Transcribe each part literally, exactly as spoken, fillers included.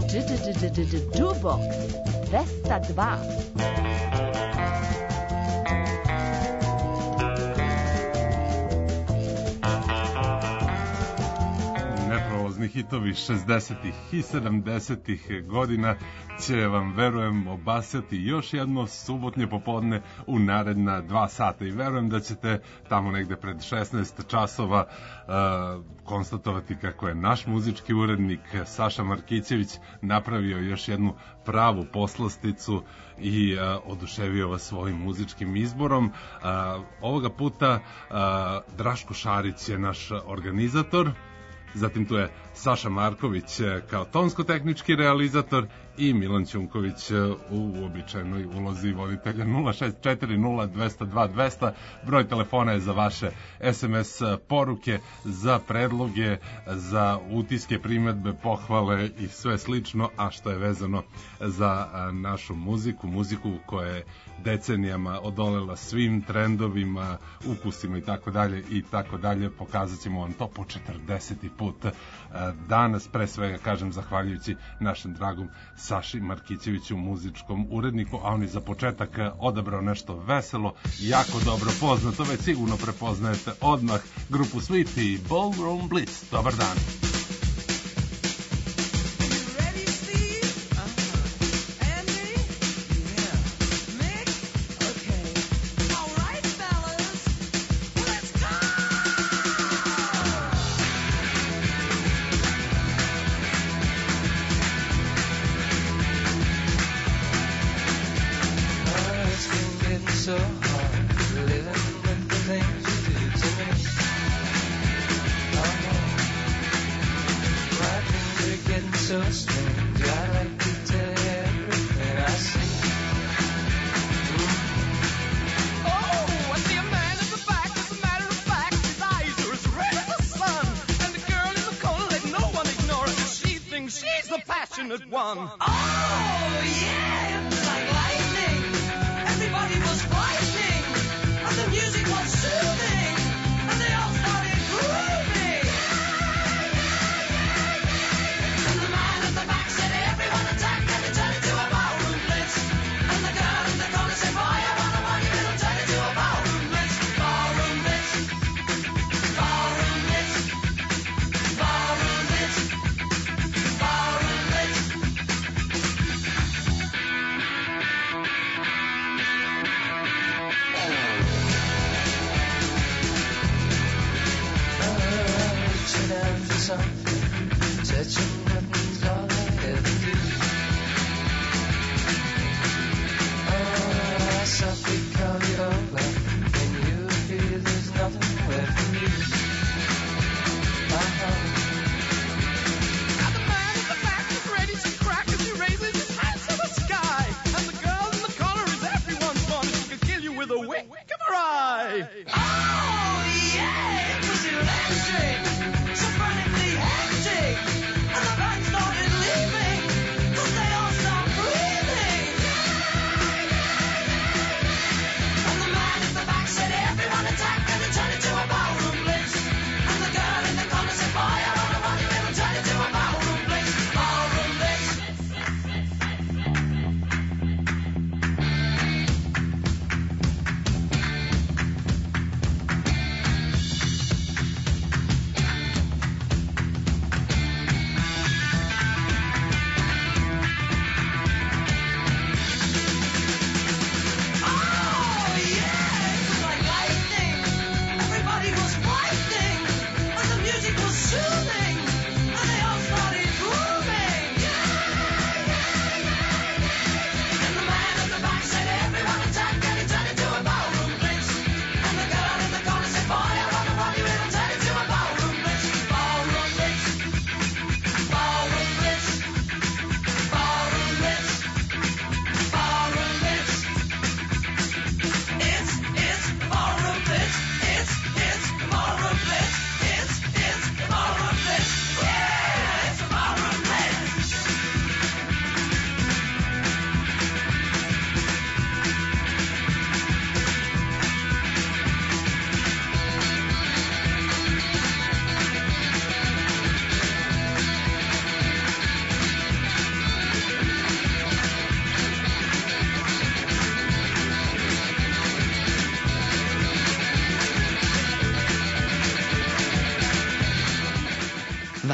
Jukebox dvesta dva. Neprolazni hitovi šezdesetih i sedamdesetih godina će vam, verujem, obasjati još jedno subotnje popodne u naredna dva sata i verujem da ćete tamo negde pred šesnaest časova uh, konstatovati kako je naš muzički urednik Saša Markićević napravio još jednu pravu poslasticu i uh, oduševio vas svojim muzičkim izborom. Uh, ovoga puta uh, Draško Šarić je naš organizator. Zatim tu je Saša Marković kao tonsko-tehnički realizator i Milan Ćunković u uobičajenoj ulozi voditelja. Nula šest četiri nula dvesta dva dvesta. Broj telefona je za vaše es em es poruke, za predloge, za utiske, primedbe, pohvale i sve slično, a što je vezano za našu muziku, muziku koja je decenijama odolela svim trendovima, ukusima i tako dalje i tako dalje. Pokazat ćemo vam to po četrdeseti put danas, pre svega kažem zahvaljujući našem dragom Saši Markićeviću, muzičkom uredniku, a on je za početak odabrao nešto veselo, jako dobro poznato, već sigurno prepoznajete odmah grupu Sweetie i Ballroom Blitz. Dobar dan. So hard living with the things you do to me. Oh no, my things are getting so strange. I like to tell you everything I see. Mm. Oh, I see a man in the back. As a matter of fact, his eyes are as red as the sun. And the girl in the corner, let no one ignore her, 'cause she thinks she's the passionate one. Oh yeah, it was like lightning. Everybody was frightening, and the music was soothing, and they all started grooving. And the man at the back said, everyone attack, and it turned into a ballroom blitz. And the girl in the corner said, boy, I wanna want you, it'll turn into a ballroom blitz. Ballroom blitz, ballroom blitz, ballroom blitz, ballroom blitz.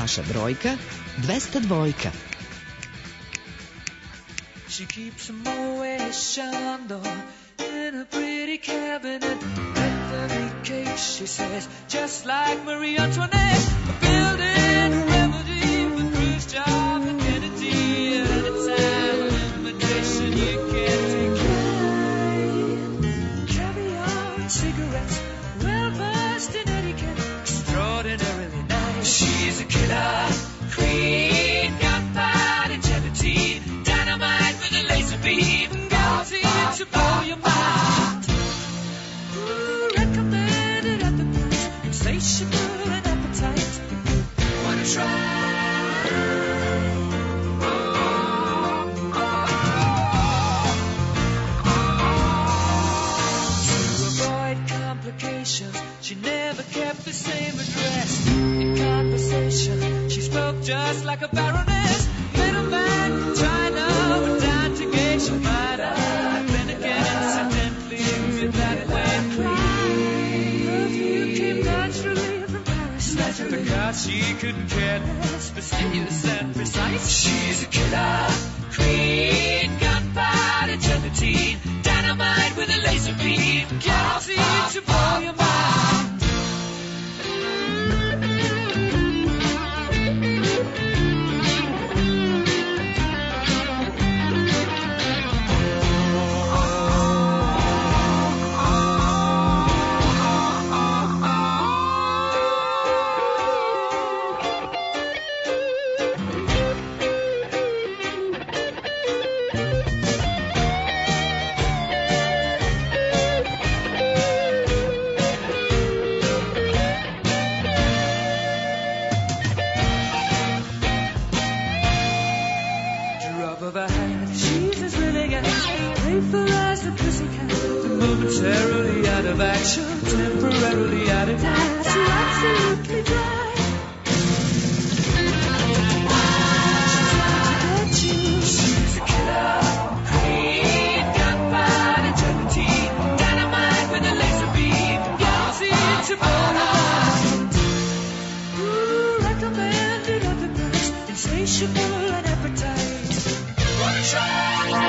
Naša brojka dvesta dvojka. She keeps a Moet Chandon in a pretty cabinet. Anthony cake, she says, just like Marie Antoinette. A building a remedy for Khrushchev and Kennedy. At any time, an invitation you can't decline. Caviar and cigarettes, well versed in etiquette, extraordinarily nice. She's a killer queen, gunpowder gelatine, dynamite with a laser beam, guaranteed to blow your mind. Ooh, recommended at the price, insatiable and appetite. Wanna try? She never kept the same address. In conversation, she spoke just like a baroness. Middleman from China went down to Geisha Minor. Then again, incidentally, with that way clean. Perfume came naturally from Paris. Because she couldn't care less, fastidious and precise. She's a killer queen, gunpowder gelatine, dynamite with a laser beam, guaranteed to blow your mind. Momentarily out of action, temporarily out of time. So absolutely dry. She's a killer queen, gunpowder gelatine, dynamite with a laser beam, guaranteed to blow your mind. Ooh, recommended at the price, insatiable and appetite. Wanna try?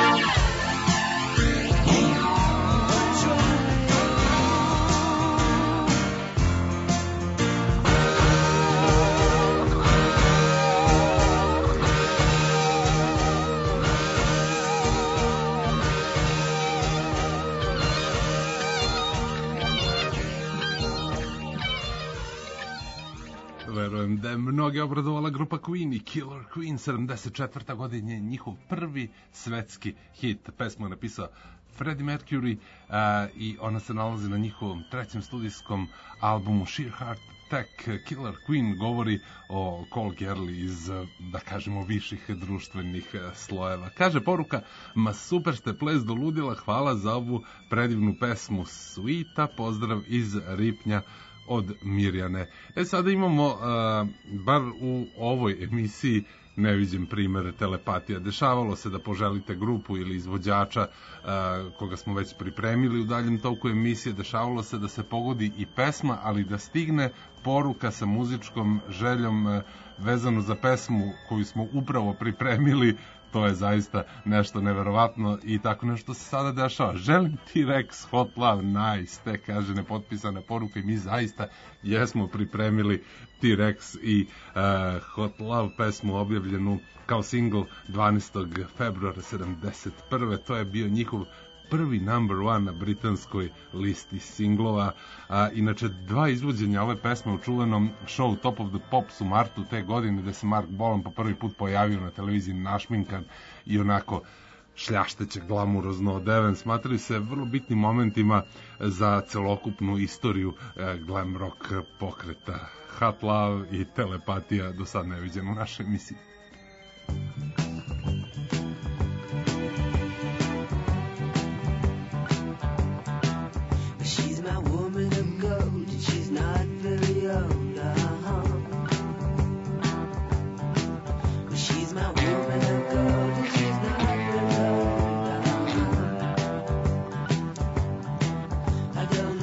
Verujem da je mnoge obradovala grupa Queen i Killer Queen. sedamdeset četvrta godina je njihov prvi svetski hit. Pesmu je napisao Freddie Mercury a, i ona se nalazi na njihovom trećem studijskom albumu Sheer Heart Attack. Killer Queen govori o call girli iz, da kažemo, viših društvenih slojeva. Kaže poruka, ma super ste ples do ludila, hvala za ovu predivnu pesmu Sweeta, pozdrav iz Ripnja od Mirjane. E sada imamo, uh, bar u ovoj emisiji, neviđen primer telepatija. Dešavalo se da poželite grupu ili izvođača uh, koga smo već pripremili u daljem toku emisije, dešavalo se da se pogodi i pesma, ali da stigne poruka sa muzičkom željom uh, vezano za pesmu koju smo upravo pripremili. To je zaista nešto neverovatno i tako nešto se sada dešava. Želim T-Rex, Hot Love, nice, te kaže nepotpisana poruka i mi zaista jesmo pripremili T-Rex i uh, Hot Love pesmu objavljenu kao single dvanaestog februara sedamdeset prve. To je bio njihov prvi number one na britanskoj listi singlova. A, inače, dva izvođenja ove pesme u čuvenom show Top of the Pops u martu te godine, gde se Mark Bolan po prvi put pojavio na televiziji našminkan i onako šljašteće, glamurozno odeven, smatraju se vrlo bitnim momentima za celokupnu istoriju e, glam rock pokreta. Hot Love i telepatija do sad neviđeno u našoj emisiji.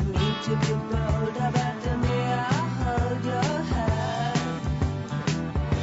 To be bold about the way I hold your hand.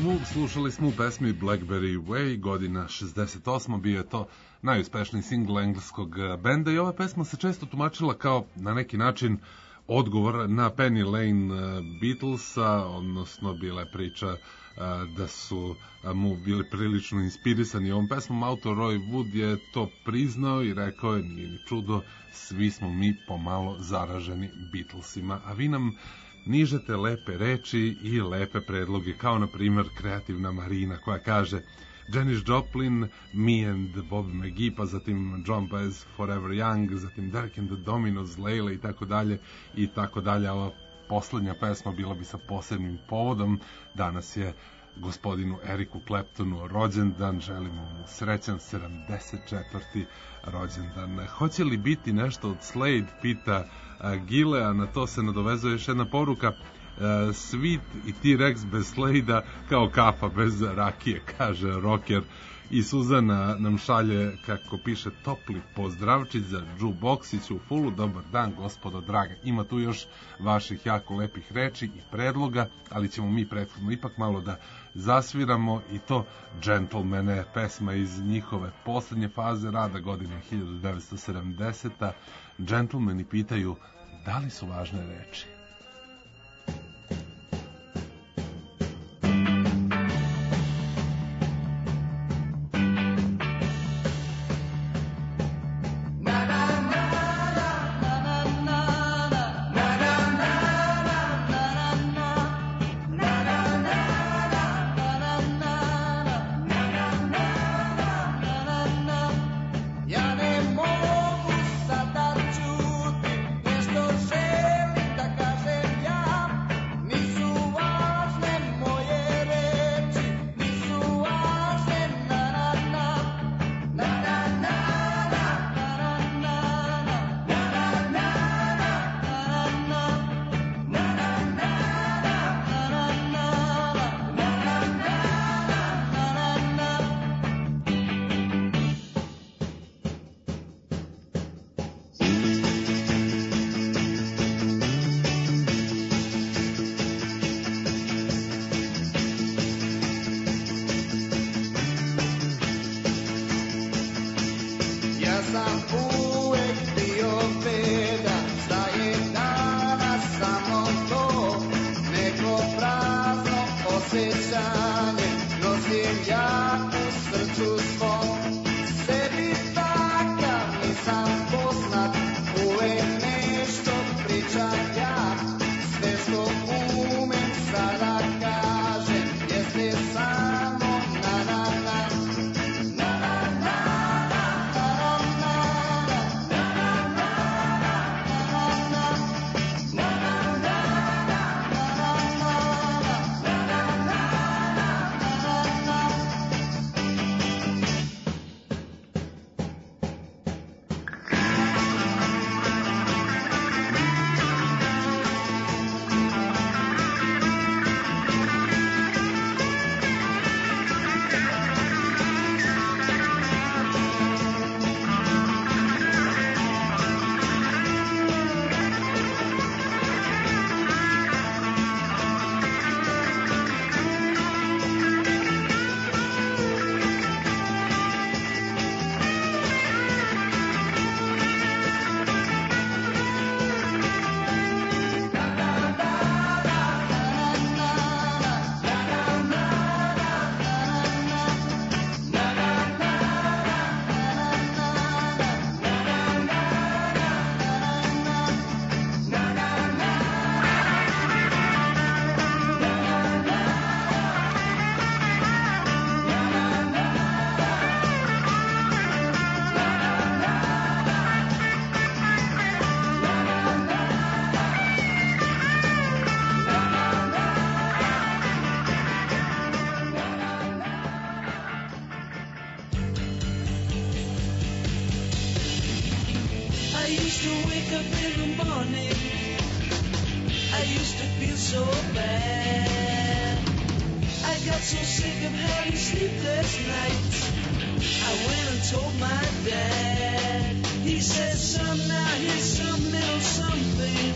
Moog slušali smo u pesmi Blackberry Way, godina šezdeset osma, bio je to najuspešniji singl engleskog benda i ova pesma se često tumačila kao na neki način odgovor na Penny Lane Beatlesa, odnosno bila je priča da su mu bili prilično inspirisani ovom pesmom. Autor Roy Wood je to priznao i rekao je, nije ni čudo, svi smo mi pomalo zaraženi Beatlesima, a vi nam nižete lepe reči i lepe predloge, kao na primjer kreativna Marina koja kaže Janis Joplin, Me and Bob McGee, pa zatim John Baez, Forever Young, zatim Derek and the Dominos, Leila i tako dalje i tako dalje. Ova poslednja pesma bila bi sa posebnim povodom. Danas je gospodinu Eriku Claptonu rođendan, želimo mu srećan sedamdeset četvrti rođendan. Hoće li biti nešto od Slade, pita Gile, a na to se nadovezuje još jedna poruka. Sweet i T-Rex bez Slade-a kao kafa bez rakije, kaže rocker. I Suzana nam šalje, kako piše, topli pozdravčić za Džuboksić u fulu. Dobar dan, gospodo draga. Ima tu još vaših jako lepih reči i predloga, ali ćemo mi prethodno ipak malo da zasviramo i to Gentlemane, pesma iz njihove poslednje faze rada, godine hiljadu devetsto sedamdeseta. Gentlemani pitaju, da li su važne reči?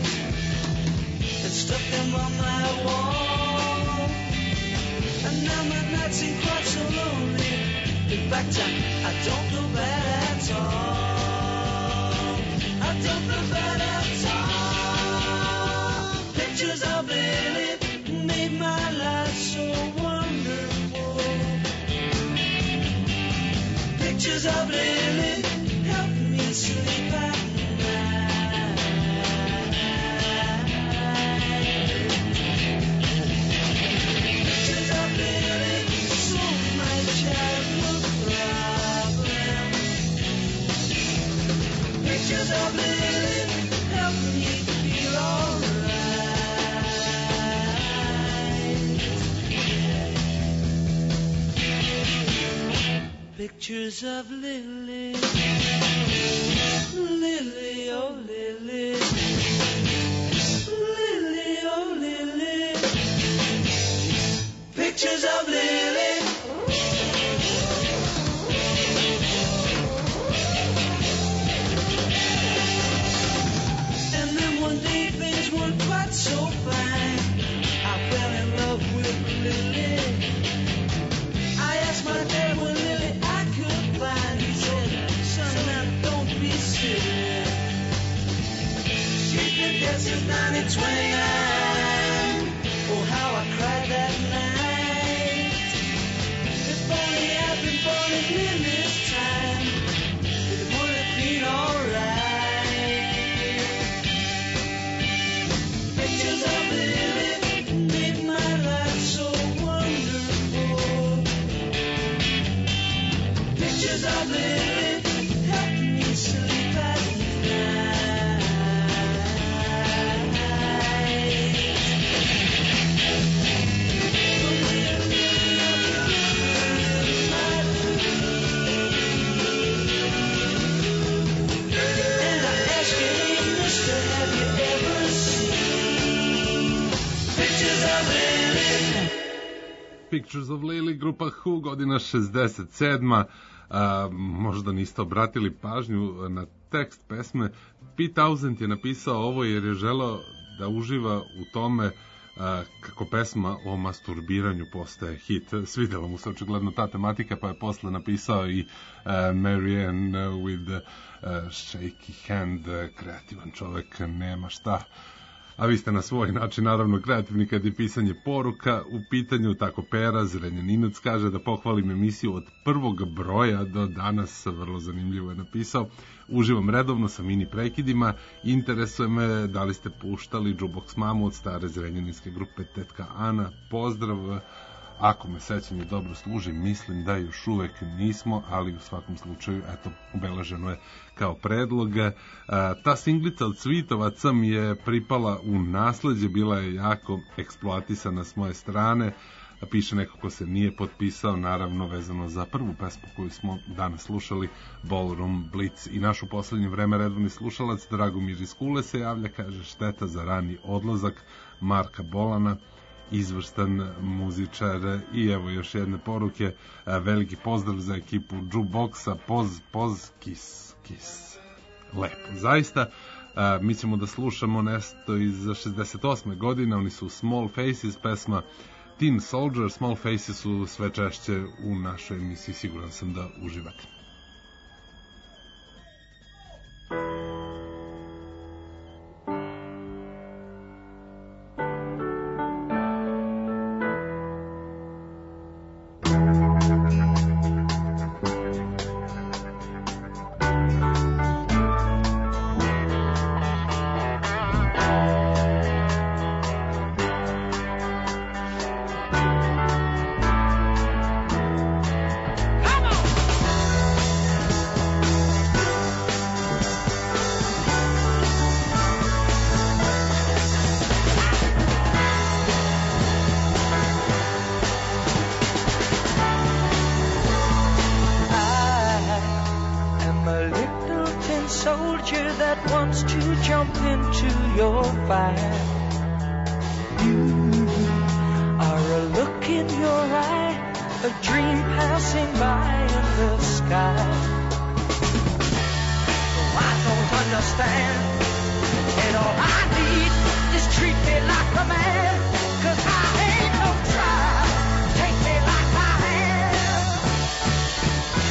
Stuck them on my wall, and now back time. I don't feel bad at all. I don't feel bad at all. Pictures of Lily made my life so wonderful. Pictures of Lily help me sleep at night. Pictures of Lily solve my childhood problem. Pictures of Lily help me feel alright. Pictures of Lily, Lily, oh Lily, Lily, oh Lily, pictures of Lily. And then one day things weren't quite so fine. I fell in love with Lily. I asked my dad when Lily I could find. He said, son, now don't be silly. She's been dead since nineteen twenty-nine. Oh, how I cried that night. If only I'd been born in Lily's time, it would have been alright. Pictures of Lily made my life so wonderful. Pictures of Lily help me sleep at night. And I ask you, hey, mister, have you ever seen pictures of Lily? Pictures of Lily, grupa Who, godina šezdeset sedma. A, možda niste obratili pažnju na tekst pesme. Pete Townshend je napisao ovo jer je želeo da uživa u tome a, kako pesma o masturbiranju postaje hit. Svidela mu se očigledno ta tematika, pa je posle napisao i a, Marianne with a, shaky hand. Kreativan čovek, nema šta. A vi ste na svoj način naravno kreativni kad je pisanje poruka u pitanju. Tako Pera Zrenjaninac kaže da pohvalim emisiju od prvog broja do danas, vrlo zanimljivo je napisao. Uživam redovno sa mini prekidima, interesuje me da li ste puštali Jukebox Mamu od stare zrenjaninske grupe Tetka Ana. Pozdrav, ako me sećanje dobro služi, mislim da još uvek nismo, ali u svakom slučaju, eto, ubeleženo je kao predlog. E, ta singlica od Cvitovaca mi je pripala u nasleđe, bila je jako eksploatisana s moje strane, piše neko ko se nije potpisao, naravno vezano za prvu pesmu koju smo danas slušali, Ballroom Blitz. I naš u poslednje vreme redovni slušalac Dragomir iz Kule se javlja, kaže šteta za rani odlazak Marka Bolana, izvrstan muzičar. I evo još jedne poruke, veliki pozdrav za ekipu Jukeboxa, poz, poz, kiss, kiss. Lepo, zaista. Mi ćemo da slušamo nešto iz šezdeset osme godine, oni su Small Faces, pesma Teen Soldier. Small Faces su sve češće u našoj emisiji, siguran sam da uživate. Take me like I am.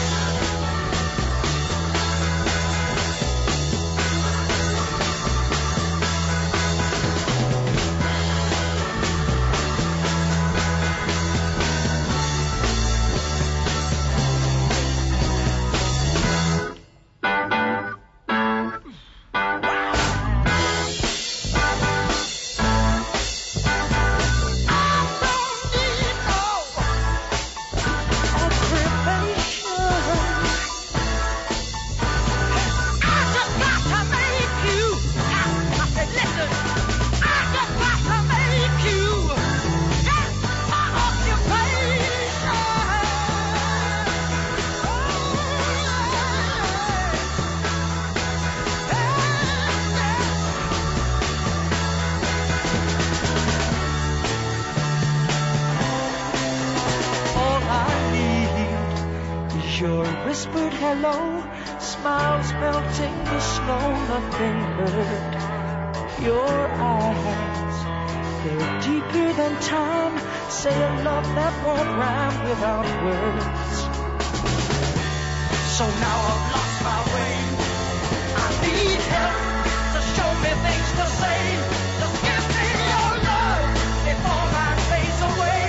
your whispered hello, smiles melting the snow, nothing hurt your eyes. They're deeper than time, say a love that won't rhyme without words. So now I've lost my way, I need help to show me things to say. Just give me your love before mine fades away.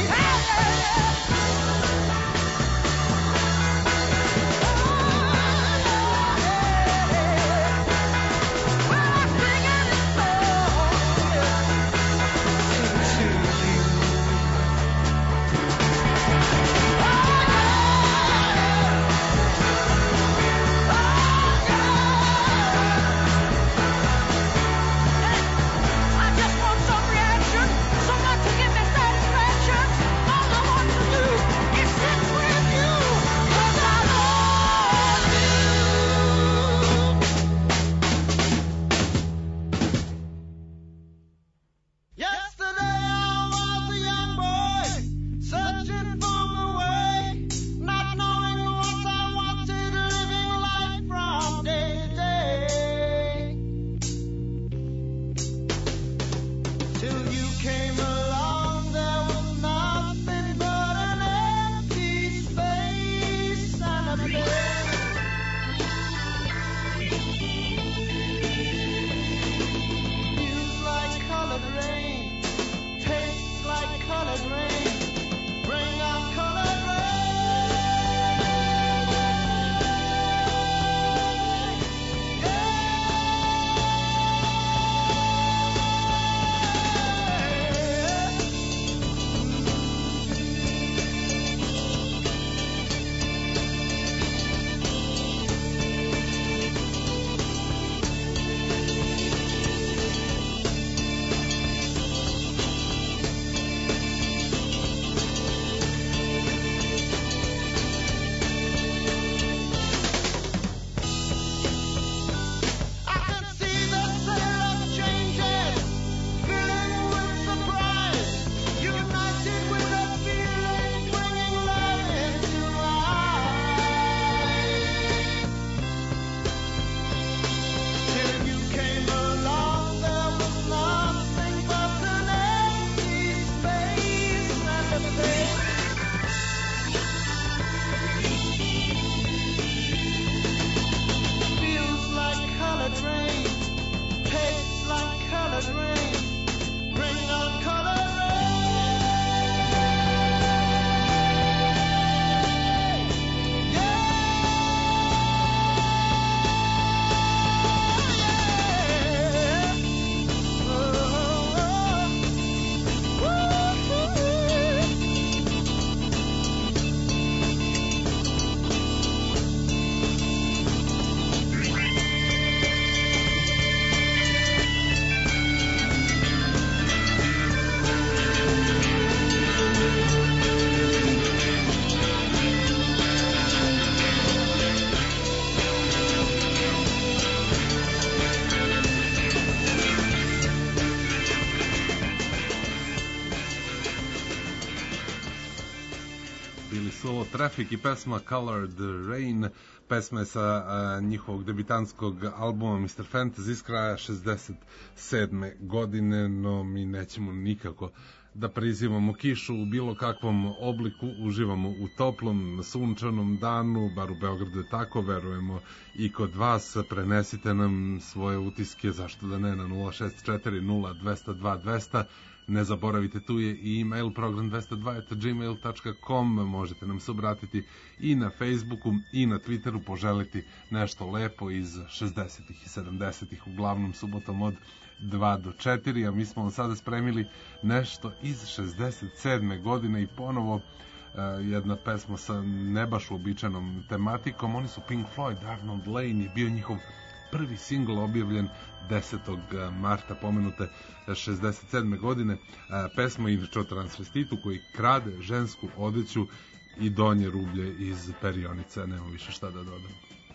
Traffic i pesma Colored Rain, pesma je sa a, njihovog debitanskog albuma mister Fantasy iz kraja šezdeset sedme godine, no mi nećemo nikako da prizivamo kišu u bilo kakvom obliku, uživamo u toplom, sunčanom danu, bar u Beogradu je tako, verujemo i kod vas, prenesite nam svoje utiske, zašto da ne, na nula šest četiri nula dva zero dva dva zero. Ne zaboravite, tu je i e-mail program dvesta dva at gmail dot com, možete nam se obratiti i na Facebooku i na Twitteru, poželiti nešto lepo iz šezdesetih i sedamdesetih, uglavnom subotom od dva do četiri, a mi smo vam sada spremili nešto iz šezdeset sedme godine i ponovo uh, jedna pesma sa ne baš uobičajenom tematikom. Oni su Pink Floyd, Arnold Lane je bio njihov prvi singl objavljen desetog marta pomenute šezdeset sedme godine. Pesma inače o transvestitu koji krade žensku odeću i donje rublje iz perionice. Nema više šta da dodam.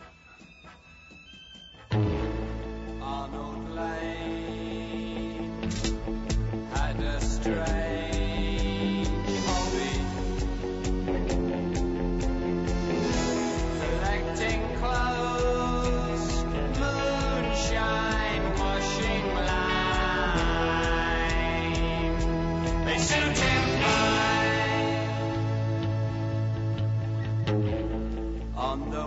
Arnold Lane had a strange hobby. suit him fine. On the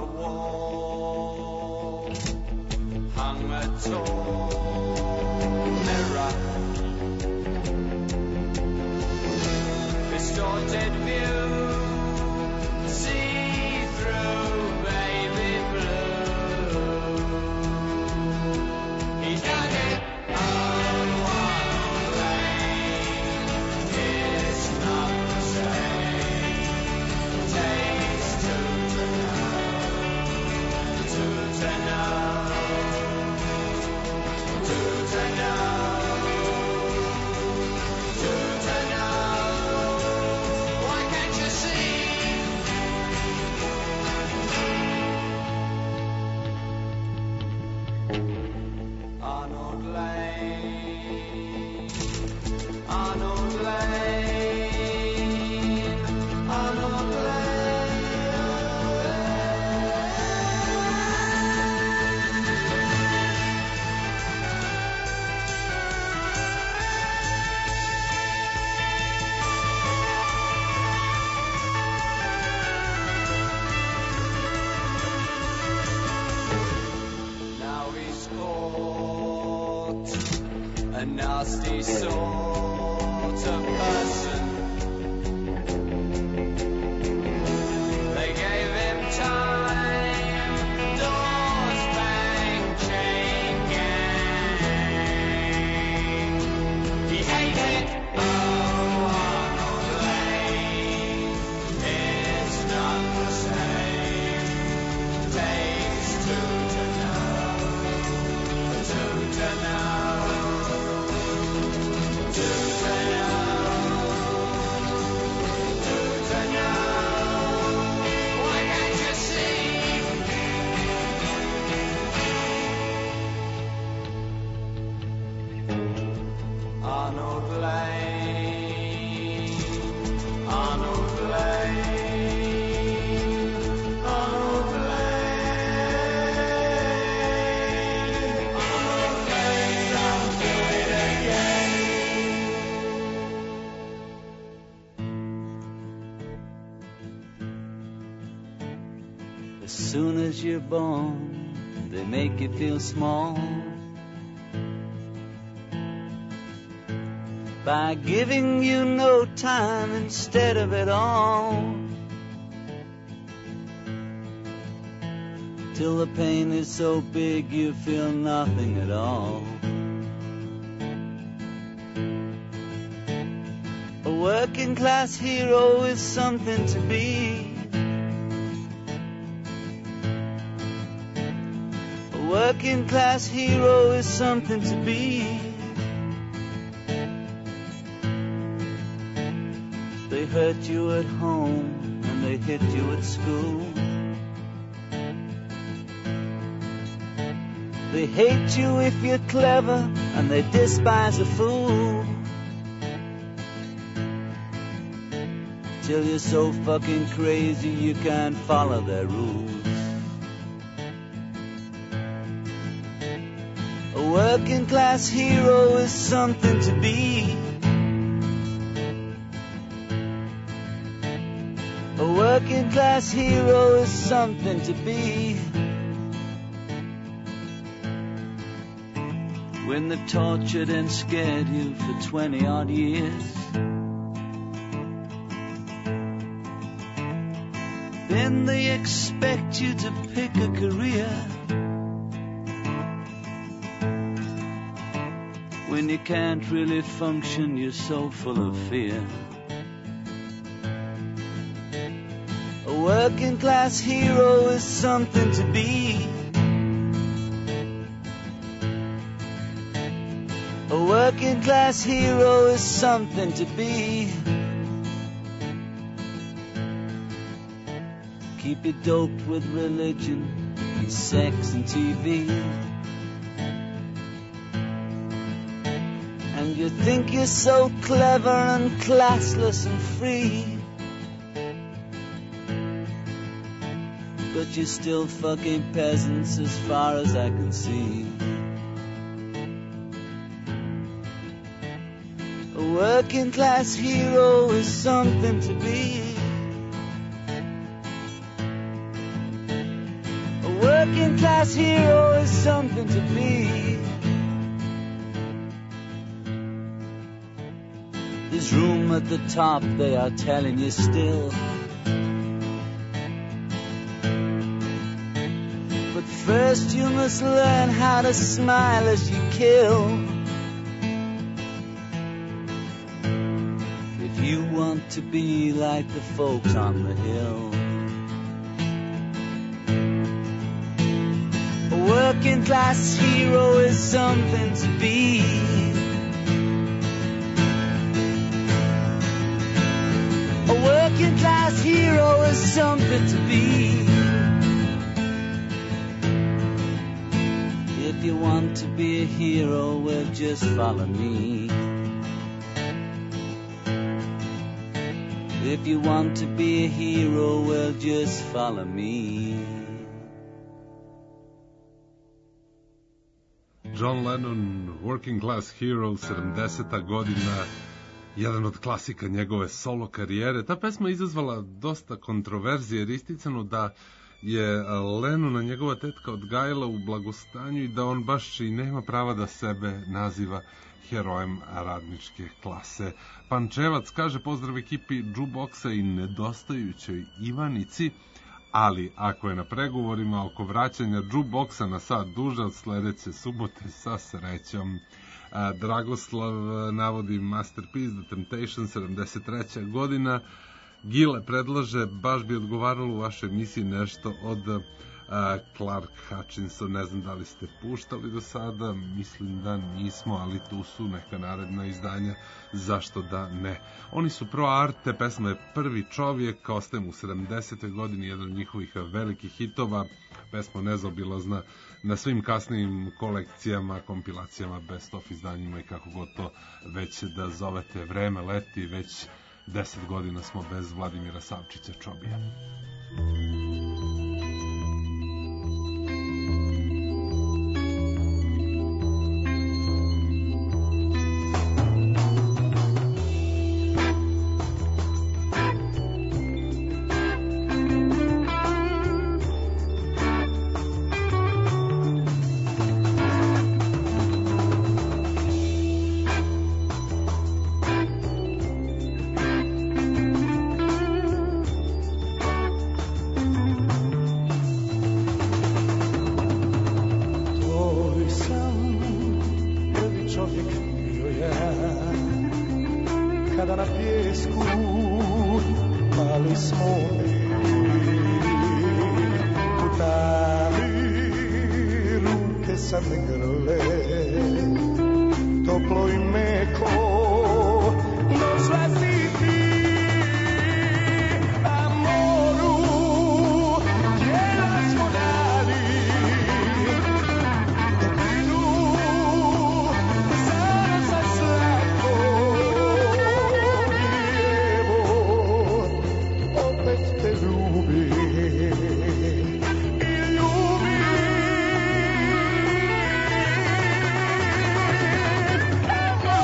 wall hung a tall mirror, distorted view, see through baby blue. He dug it, oh, one lane is not the same. Takes two to know, two to know, two to know, two to know. Why can't you see? Arnold Lane, Arnold Lane, Arnold Lane. Now he's caught, a nasty sort of person. They gave him time, doors bang, chain gang. He hated, oh, Arnold Lane, it's not the same. Takes two to know, two to know, two to know, two to know. Why can't you see? Arnold Lane, Arnold Lane, Arnold Lane, Arnold Lane, don't do it again. As soon as you're born, they make you feel small by giving you no time instead of it all, till the pain is so big you feel nothing at all. A working class hero is something to be. A working class hero is something to be. They hurt you at home and they hit you at school. They hate you if you're clever and they despise a fool. Till you're so fucking crazy you can't follow their rules. A working class hero is something to be. A working class hero is something to be. When they've tortured and scared you for twenty odd years, then they expect you to pick a career. When you can't really function, you're so full of fear. A working class hero is something to be. A working class hero is something to be. Keep you doped with religion and sex and T V. And you think you're so clever and classless and free, but you're still fucking peasants as far as I can see. A working class hero is something to be. A working class hero is something to be. There's room at the top, they are telling you still. But first you must learn how to smile as you kill. If you want to be like the folks on the hill. A working class hero is something to be. A working class hero is something to be. If you want to be a hero, well, just follow me. If you want to be a hero, well, just follow me. John Lennon, Working Class Hero, sedamdeseta godina, jedan od klasika njegove solo karijere. Ta pesma je izazvala dosta kontroverzije, jer isticano da je Lennona njegova tetka odgajala u blagostanju i da on baš i nema prava da sebe naziva herojem radničke klase. Pančevac kaže pozdrav ekipi Jukeboxa i nedostajućoj Ivanici, ali ako je na pregovorima oko vraćanja Jukeboxa na sat duže od sledeće subote, sa srećom. Dragoslav navodi Masterpiece, The Temptation, sedamdeset treća godina. Gile predlaže, baš bi odgovaralo u vašoj emisiji nešto od uh, Clark Hutchinson, ne znam da li ste puštali do sada, mislim da nismo, ali tu su neka naredna izdanja, zašto da ne. Oni su Pro Arte, pesma je Prvi čovjek, ostajem u sedamdesetoj godini, jedan od njihovih velikih hitova, pesma nezaobilazna na svim kasnijim kolekcijama, kompilacijama, best of izdanjima i kako god to već da zovete. Vreme leti, već deset godina smo bez Vladimira Savčića Čobija. Ljubi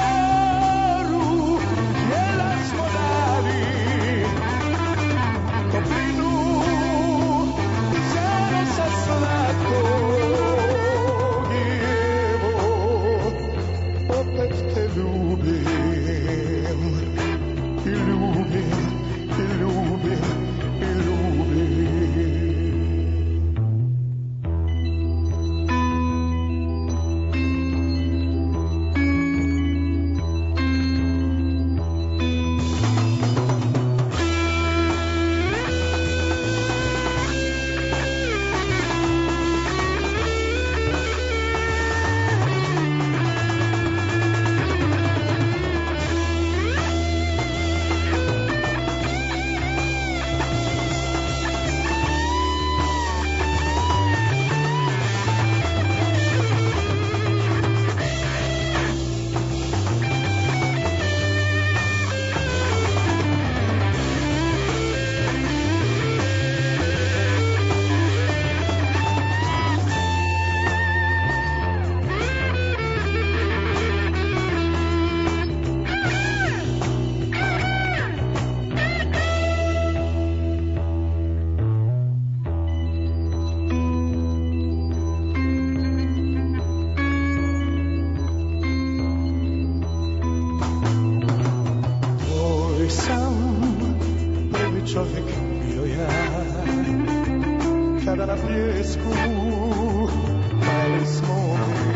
sam prvi čovjek bio ja, kada na pijesku pali smo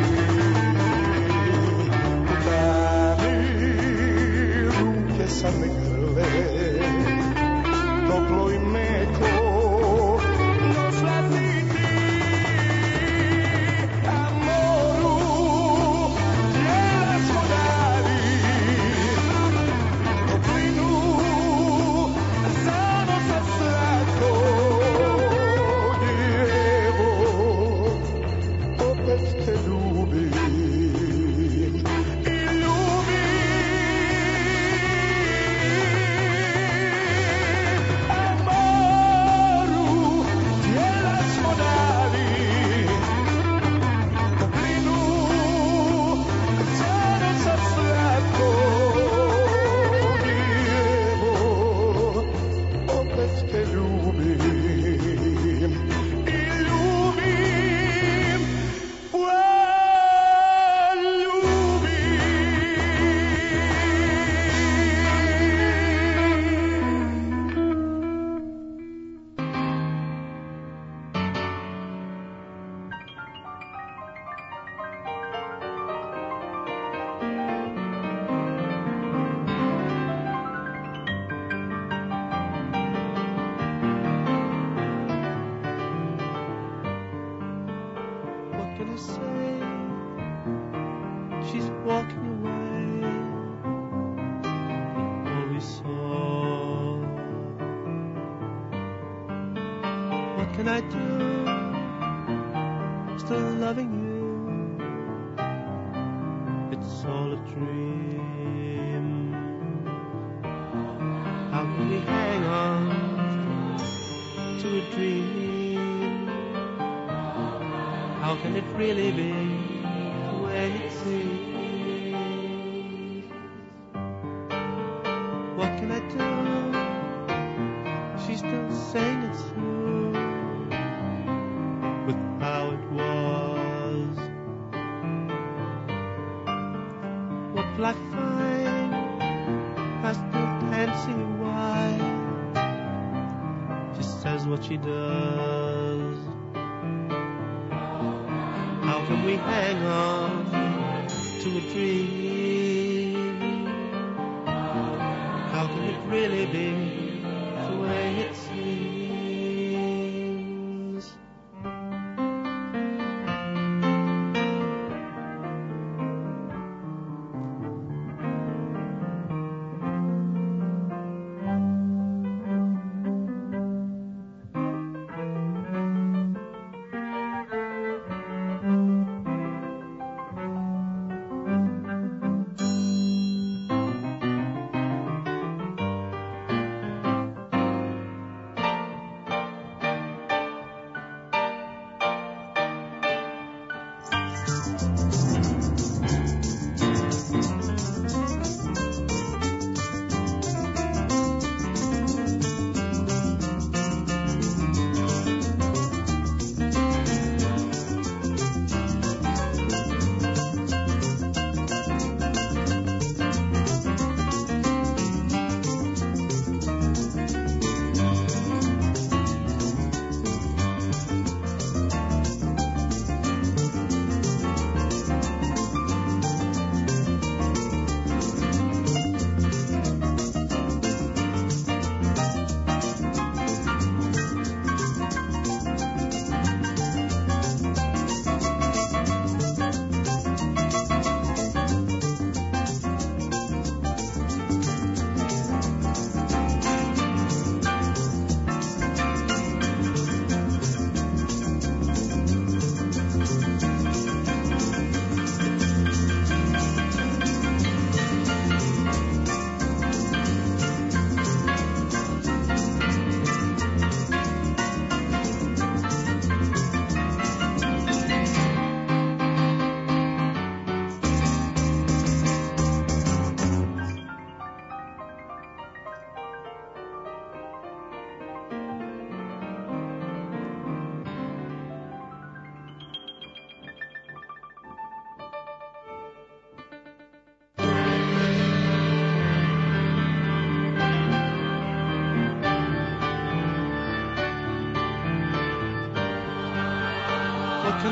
mi, dani ruke sam me grle, toplo i meko došla si ti, a moru tijela smo dali, toplinu zanosa slatkog i evo opet te ljubim i ljubim, a moru tijela smo dali, toplinu zanosa slatkog i evo opet te ljubim i ljubim, ua, what can I say? She's walking away from all we saw. What can I do? Still loving you. It's all a dream. How can we hang on to a dream? How can it really be the way it seems? What can I do? She's still saying it's through with how it was. What will I find? I still can't see why. She says what she does. How can we hang on to a dream? How can it really be the way it seems?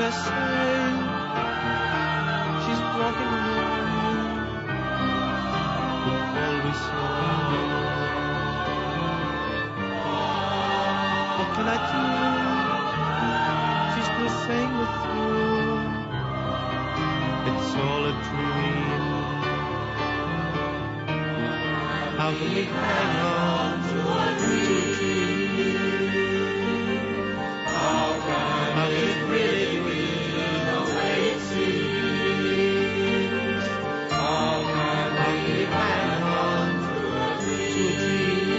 I say she's walking away with all we saw? What can I do? She's still saying we're through. It's all a dream. How can we hang on to a dream? How can it really be the way it seems? How can we hang on to a dream?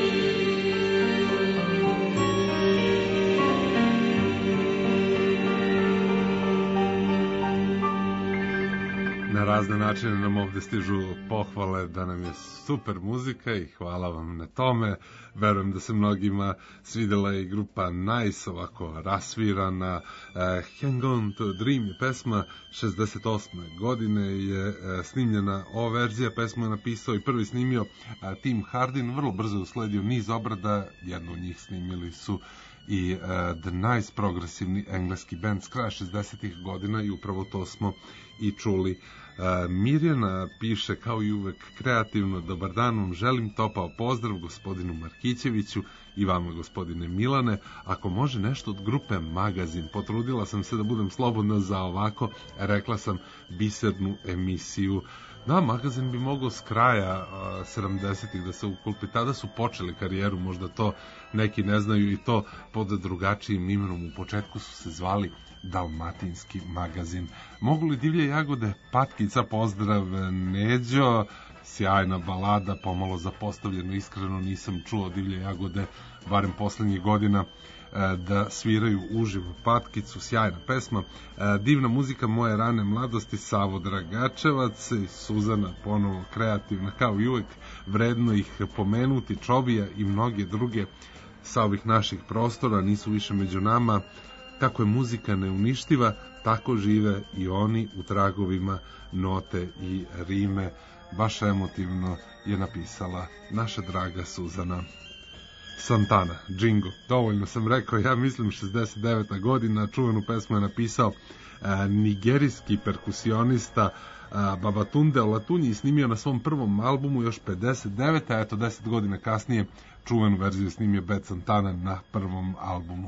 Na razne načine nam ovde stižu pohvale da nam je super muzika i hvala vam na tome. Verujem da se mnogima svidela i grupa Nice, ovako rasvirana. Uh, Hang On to a Dream je pesma šezdeset osme godine je uh, snimljena. Ova verzija pesmu je napisao i prvi snimio uh, Tim Hardin. Vrlo brzo je usledio niz obrada, jednu od njih snimili su i uh, The Nice, progresivni engleski band s kraja šezdesetih godina i upravo to smo i čuli. Uh, Mirjana piše kao i uvek kreativno: dobar dan vam želim, topao pozdrav gospodinu Markićeviću i vama gospodine Milane. Ako može nešto od grupe Magazin, potrudila sam se da budem slobodna za ovako, rekla sam, bisernu emisiju. Da, Magazin bi mogao s kraja uh, sedamdesetih da se ukulpi. Tada su počeli karijeru, možda to neki ne znaju, i to pod drugačijim imenom. U početku su se zvali Dalmatinski magazin. Mogu li divlje jagode? Patkica, pozdrav Neđo, sjajna balada, pomalo zapostavljeno, iskreno nisam čuo divlje jagode, barem poslednjih godina, da sviraju uživo Patkicu, sjajna pesma. Divna muzika moje rane mladosti, Savo Dragačevac i Suzana, ponovo kreativna kao i uvek, vredno ih pomenuti, Čobija i mnoge druge sa ovih naših prostora, nisu više među nama. Kako je muzika neuništiva, tako žive i oni u tragovima note i rime. Baš emotivno je napisala naša draga Suzana. Santana, Džingo, dovoljno sam rekao, ja mislim šezdeset deveta godina, čuvenu pesmu je napisao a, nigerijski perkusionista a, Babatunde Olatunji i snimio na svom prvom albumu još pedeset devete. A eto, deset godina kasnije čuvenu verziju snimio Bad Santana na prvom albumu.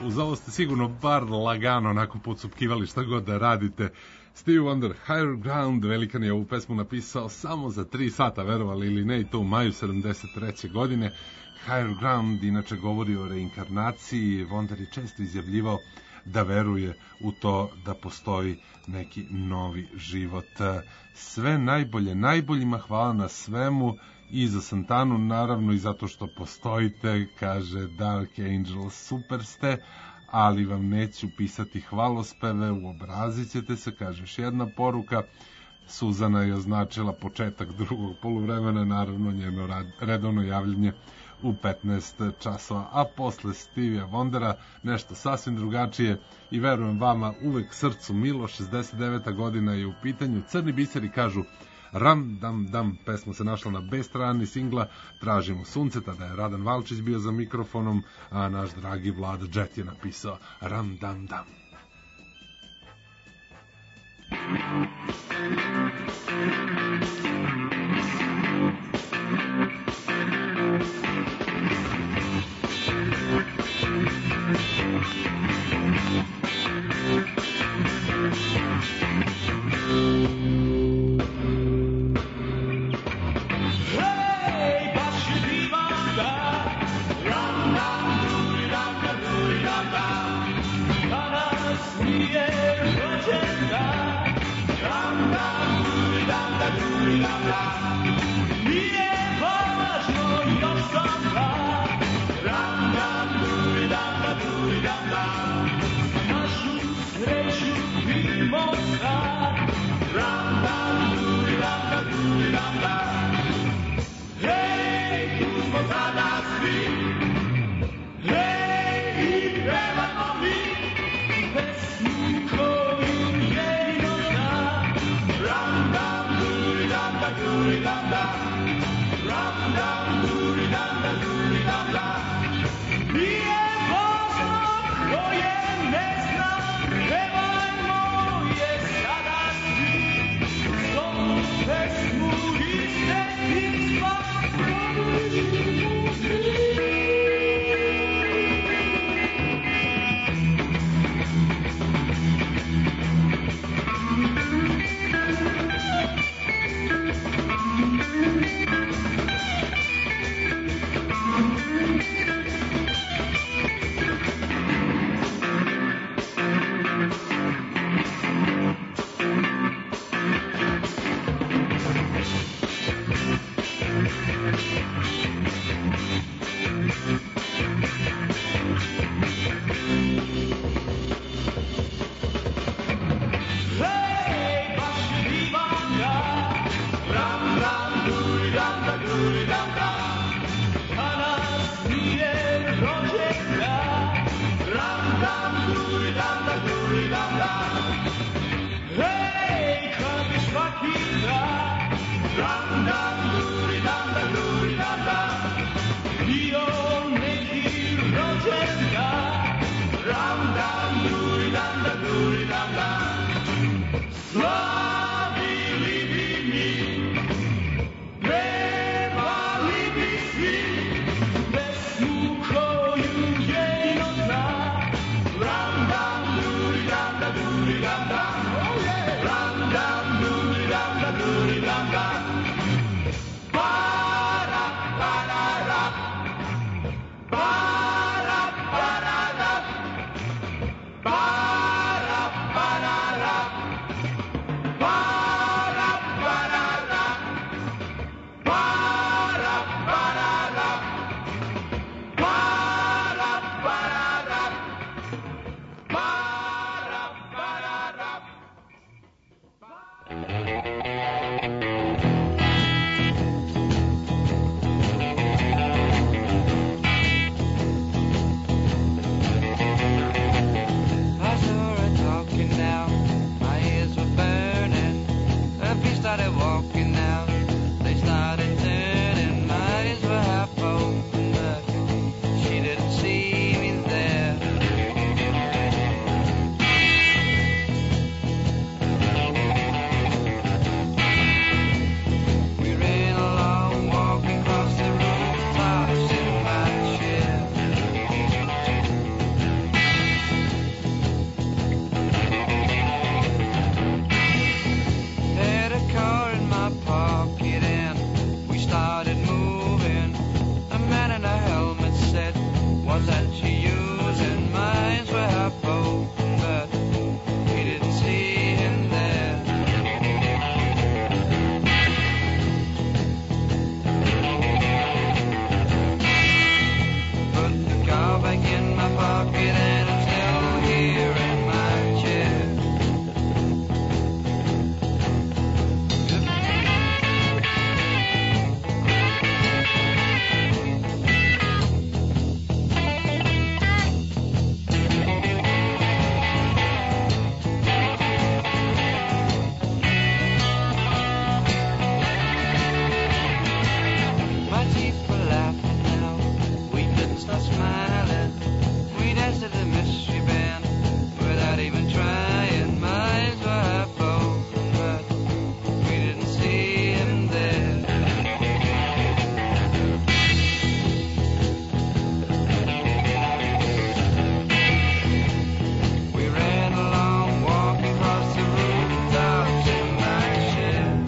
uz ovo ste sigurno bar lagano onako podsupkivali šta god da radite. Stevie Wonder, Higher Ground, velikan je ovu pesmu napisao samo za tri sata, verovali ili ne, i to u maju sedamdeset treće godine. Higher Ground inače govori o reinkarnaciji. Wonder je često izjavljivao da veruje u to da postoji neki novi život. Sve najbolje, najboljima, hvala na svemu i za Santanu, naravno i zato što postojite, kaže Dark Angel, super ste, ali vam neću pisati hvalospeve, uobrazit ćete se, kaže još jedna poruka. Suzana je označila početak drugog poluvremena, naravno njeno redovno javljanje u petnaest časova, a posle Stevie Wondera nešto sasvim drugačije i verujem vama uvek srcu milo. Šezdeset deveta godina je u pitanju. Crni biseri kažu Ram dam dam, pesma se našla na B strani singla Tražimo sunce, tada je Radan Valčić bio za mikrofonom, a naš dragi Vlada Džet je napisao Ram dam dam. Ba-da-ba-da-da. pocket and I'm still here in my chair. My teeth were laughing now, we couldn't stop smiling. We danced to the mystery band without even trying. My eyes were half open, but we didn't see him there. We ran along, walking across the rooftops in my shed.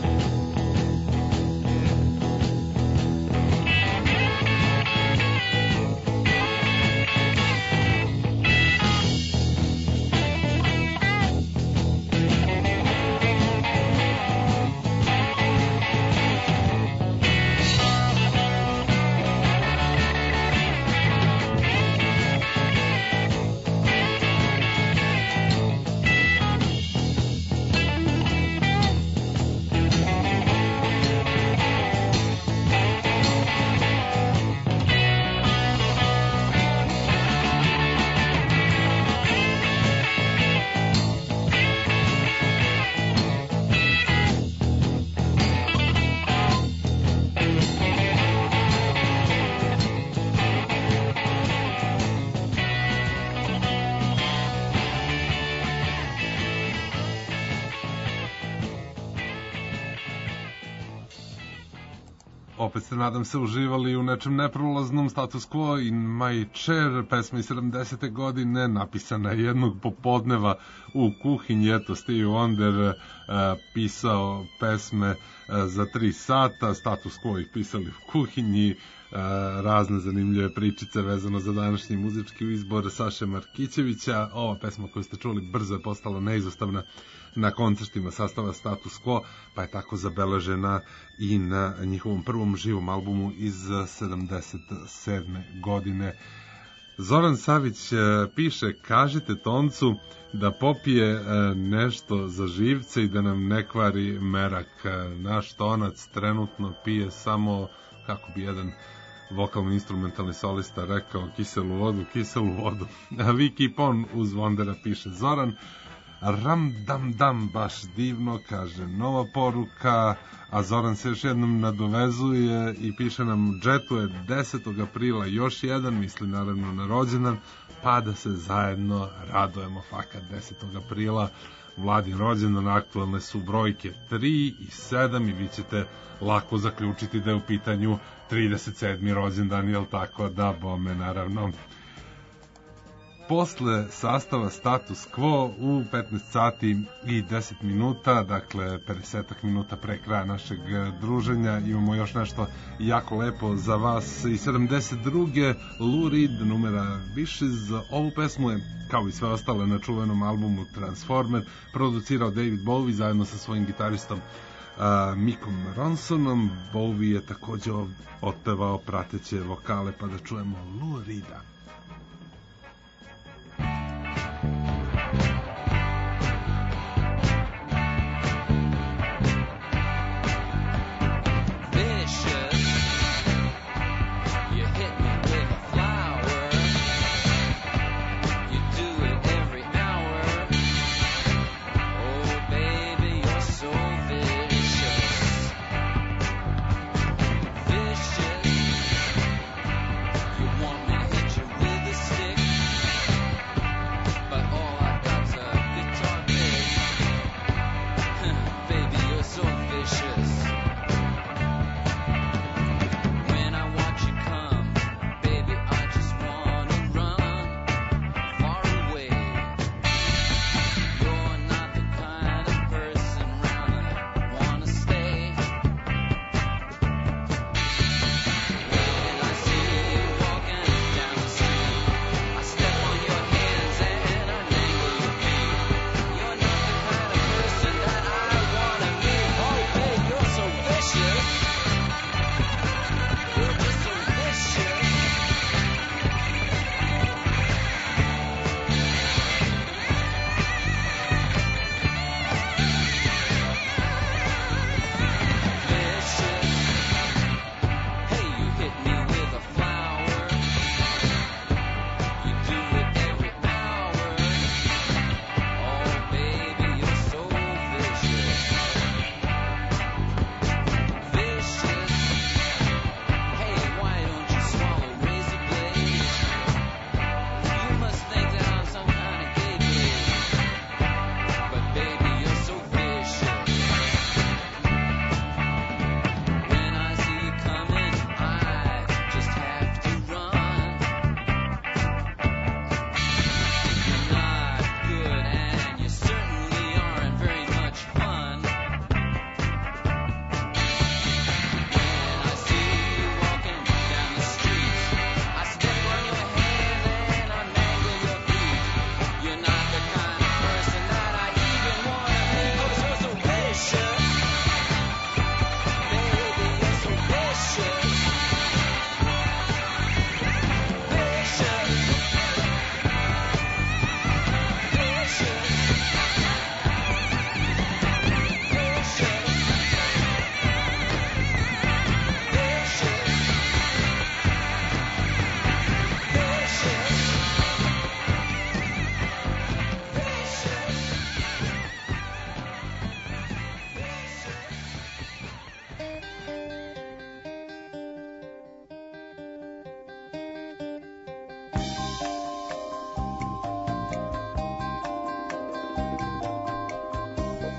Opet ste, nadam se, uživali u nečem neprolaznom. Status Quo in My Chair, pesma iz sedamdesete godine, napisana jednog popodneva u kuhinji. Eto, Stevie Wonder uh, pisao pesme uh, za tri sata, Status Quo ih pisali u kuhinji. Uh, razne zanimljive pričice vezano za današnji muzički izbor Saše Markićevića. Ova pesma koju ste čuli brzo je postala neizostavna na koncertima sastava Status Quo, pa je tako zabeležena i na njihovom prvom živom albumu iz sedamdeset sedme godine. Zoran Savić piše: kažite Toncu da popije nešto za živce i da nam ne kvari merak. Naš Tonac trenutno pije samo, kako bi jedan vokalno-instrumentalni solista rekao, kiselu vodu, kiselu vodu. A vi keep on, uz Wondera, piše Zoran. Ram dam dam, baš divno, kaže nova poruka, a Zoran se još jednom nadovezuje i piše nam: Džetu je desetog aprila još jedan, misli naravno na rođendan, pa da se zajedno radujemo. Fakat desetog aprila, Vladin rođendan, aktualne su brojke tri i sedam i vi ćete lako zaključiti da je u pitanju trideset sedmi rođendan, jel tako? Da, bome, naravno. Posle sastava Status Quo u petnaest sati i deset minuta, dakle pedeset minuta pre kraja našeg druženja, imamo još nešto jako lepo za vas. I sedamdeset druge Lou Reed, numera Wishes. Ovu pesmu je, kao i sve ostale na čuvenom albumu Transformer, producirao David Bowie zajedno sa svojim gitaristom uh, Mickom Ronsonom. Bowie je takođe otpevao prateće vokale, pa da čujemo Lou Reeda. You want me to hit you with a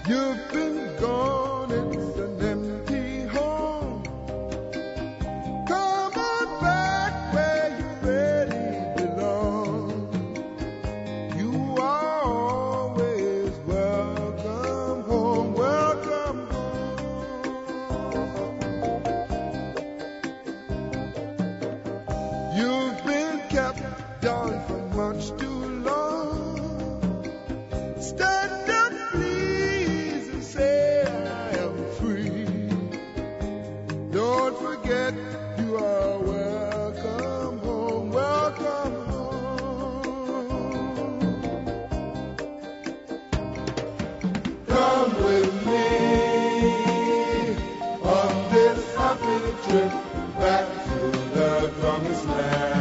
You've been gone, it's an empty home. Come on back where you really belong. You are always welcome home, welcome home. You've been kept down for much too long. Stand up, please, and say I am free. Don't forget you are welcome home, welcome home. Come with me on this happy trip back to the promised land.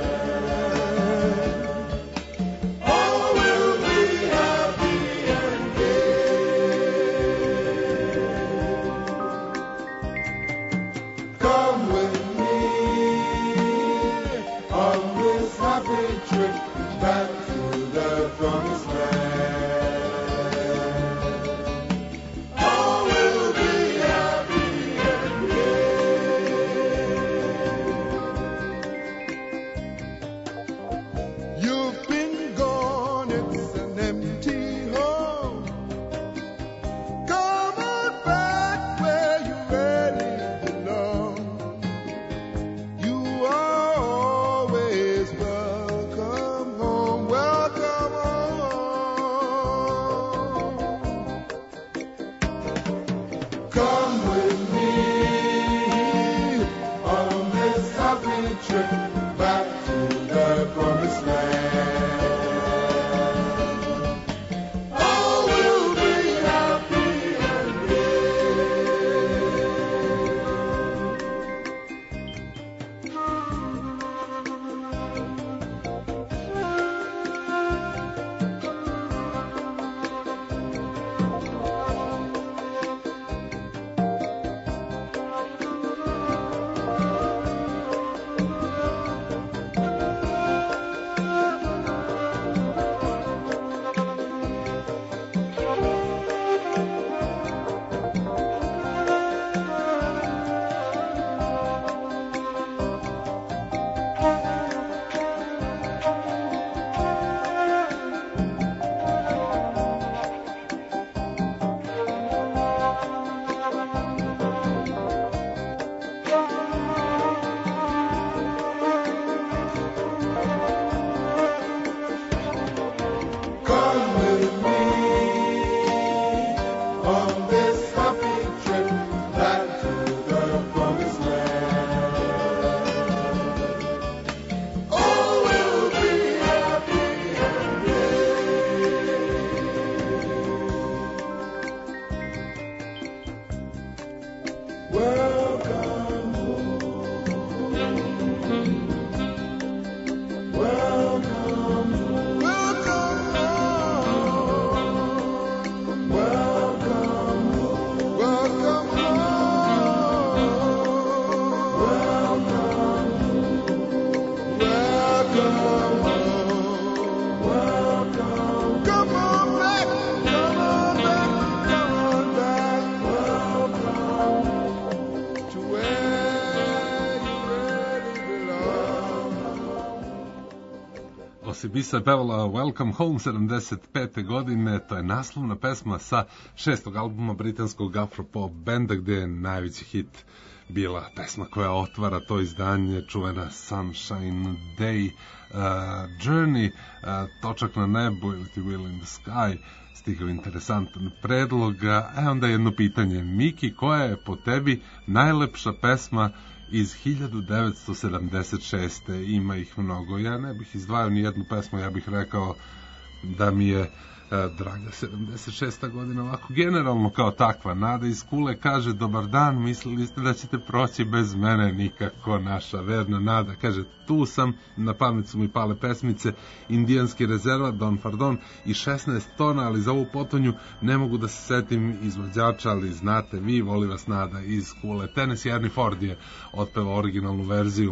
O C B S je pevala Welcome Home sedamdeset pete godine, to je naslovna pesma sa šestog albuma britanskog afropop benda, gde je najveći hit bila pesma koja otvara to izdanje, čuvena Sunshine Day, uh, Journey, uh, točak na nebu ili ti Will in the Sky, stigao interesantan predlog. A onda jedno pitanje, Miki, koja je po tebi najlepša pesma iz hiljadu devetsto sedamdeset šeste? Ima ih mnogo, ja ne bih izdvajao ni jednu pesmu, ja bih rekao da mi je draga sedamdeset šesta godina, ovako generalno kao takva. Nada iz Kule kaže, dobar dan, mislili ste da ćete proći bez mene? Nikako, naša verna Nada. Kaže, tu sam, na pamet su mi pale pesmice Indijanski rezervat, Don Pardon i šesnaest tona, ali za ovu potonju ne mogu da se setim izvođača, ali znate vi, voli vas Nada iz Kule. Tennessee Ernie Ford je otpevao originalnu verziju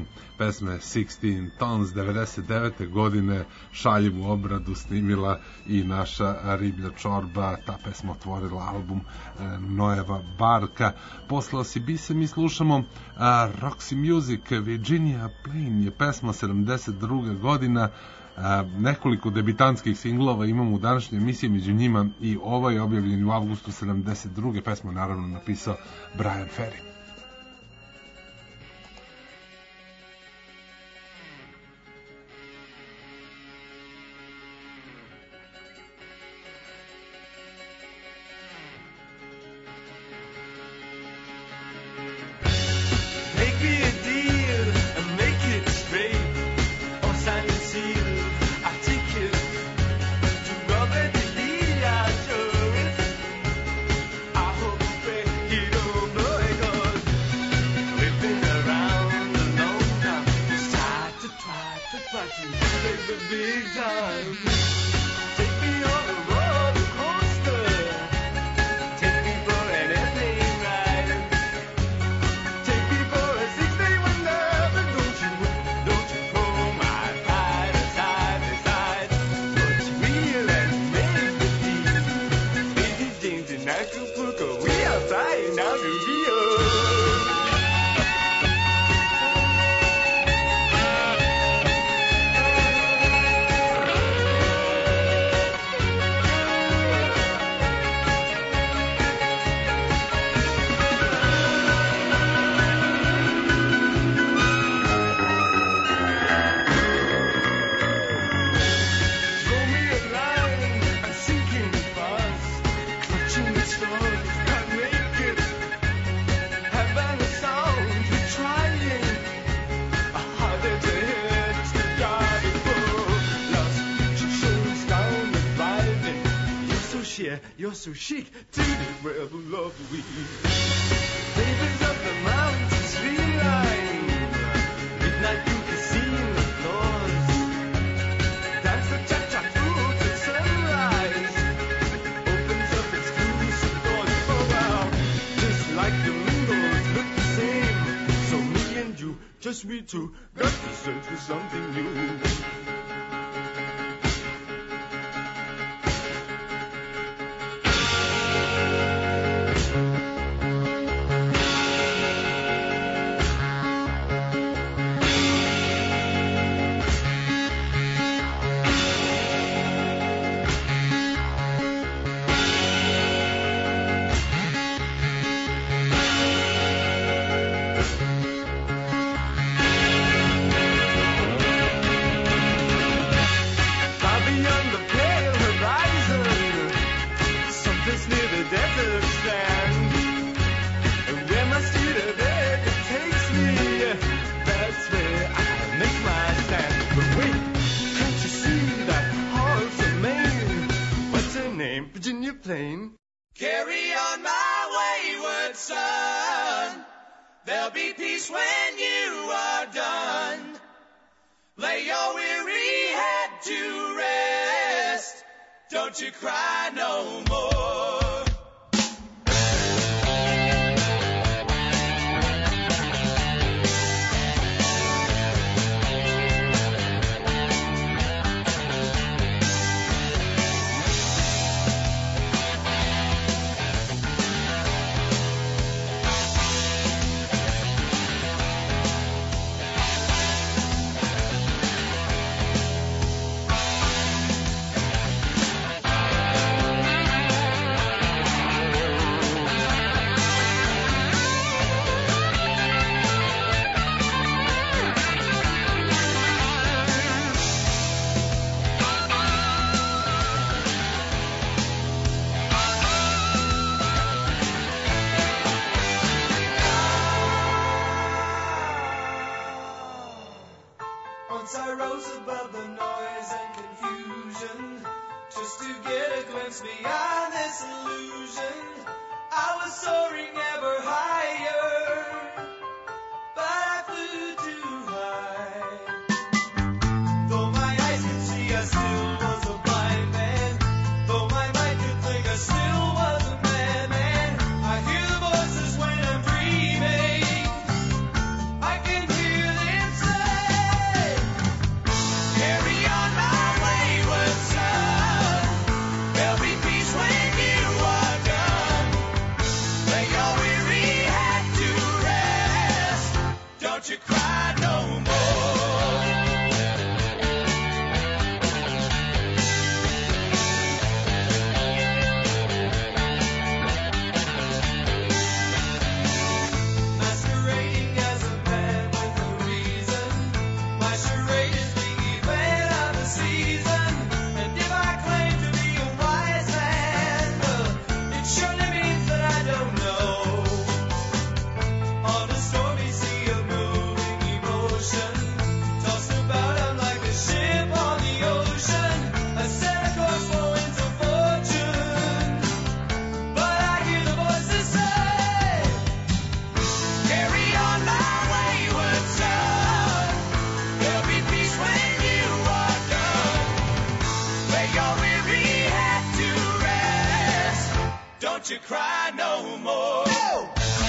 pesme sixteen Tons devedeset devete godine šaljivu obradu snimila i naša Riblja čorba. Ta pesma otvorila album e, Noeva Barka. Posle Osibise mi slušamo a, Roxy Music. Virginia Plain je pesma sedamdeset druga godina. A, nekoliko debitanskih singlova imamo u današnjoj emisiji, među njima i ovaj objavljen u avgustu sedamdeset druge. Pesmu naravno napisao Brian Ferry. You're so chic to the rebel lovely. Babies of the mountains feline, midnight you can see the floors. Dance the cha-cha through to sunrise, opens up exclusive doors. Oh wow, just like the windows look the same. So me and you, just we two, got to search for something new. Carry on my wayward son. There'll be peace when you are done. Lay your weary head to rest. Don't you cry no more. Once I rose above the noise and confusion, just to get a glimpse beyond this illusion. I was soaring ever higher, but I flew too high. Though my eyes could see, I still was a blind man. Though my mind could think, I still was a madman. I hear the voices when I'm dreaming. I can hear them say, you cry no more. No!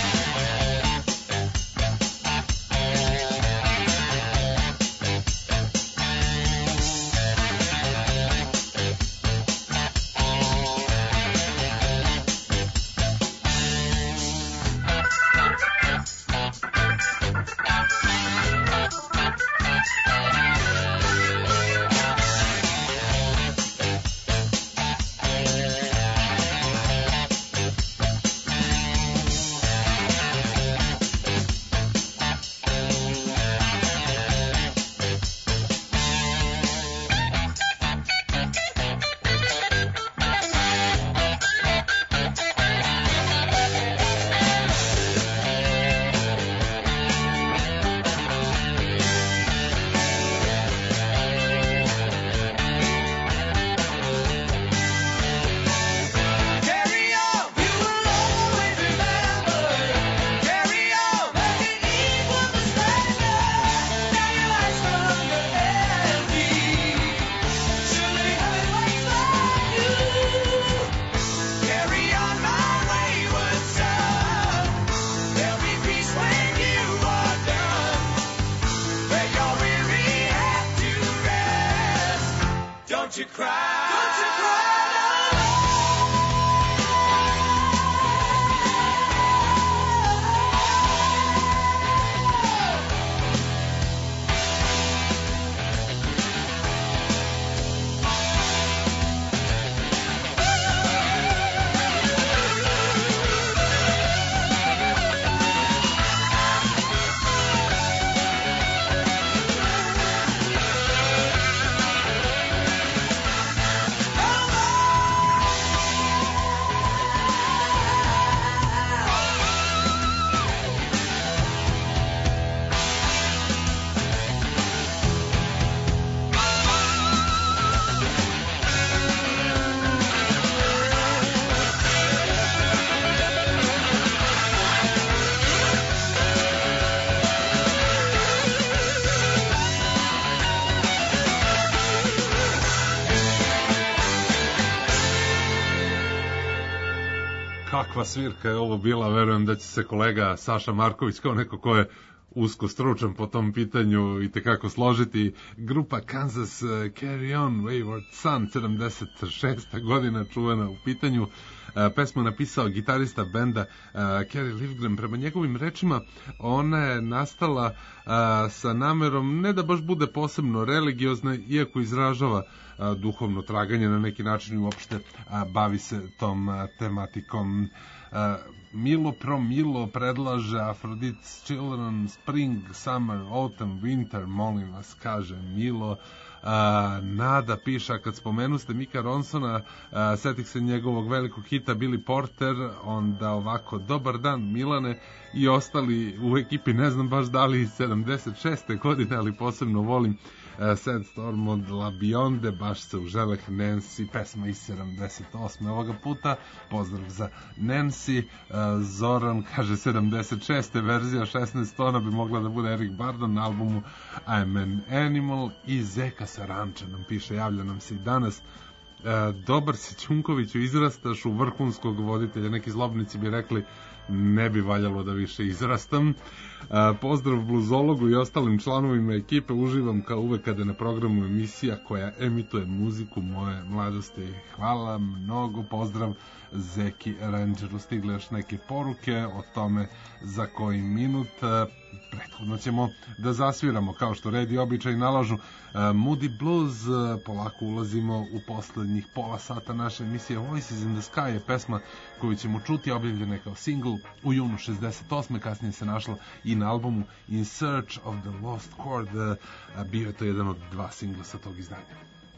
Don't you cry. Don't you cry. Kakva svirka je ovo bila, verujem da će se kolega Saša Marković kao neko ko je usko stručan po tom pitanju i tekako složiti. Grupa Kansas uh, Carry On Wayward Son, sedamdeset šesta godina, čuvena u pitanju. Uh, pesmu je napisao gitarista benda uh, Kerry Livgren. Prema njegovim rečima ona je nastala uh, sa namerom ne da baš bude posebno religiozna, iako izražava uh, duhovno traganje na neki način i uopšte uh, bavi se tom uh, tematikom. Uh, Milo pro Milo predlaže Aphrodite's Children, Spring, Summer, Autumn, Winter, molim vas, kaže Milo. Uh, Nada piše, kad spomenu ste Mika Ronsona, uh, setih se njegovog velikog hita Billy Porter, onda ovako, dobar dan Milane i ostali u ekipi, ne znam baš da li iz sedamdeset šeste godine, ali posebno volim Uh, Sad Storm od La Bionde, baš se u želeh Nancy, pesma iz sedamdeset osme ovoga puta, pozdrav za Nancy. uh, Zoran kaže sedamdeset šeste verzija šesnaest tona bi mogla da bude Eric Burdon na albumu I'm an Animal. I Zeka sa Ranča nam piše, javlja nam se i danas. Uh, dobar si Ćunkoviću, izrastaš u vrhunskog voditelja, neki zlobnici bi rekli ne bi valjalo da više izrastam. Uh, pozdrav bluzologu i ostalim članovima ekipe, uživam kao uvek kada je na programu emisija koja emituje muziku moje mladosti. Hvala mnogo, pozdrav Zeki Rangeru. Stigle još neke poruke o tome za koji minut. Prethodno ćemo da zasviramo, kao što red i običaj nalažu, Moody Blues. Polako ulazimo u poslednjih pola sata naše emisije. Voices in the Sky je pesma koju ćemo čuti, objavljena kao single u junu šezdeset osme. Kasnije se našla i na albumu In Search of the Lost Chord. Bio je to jedan od dva singla sa tog izdanja.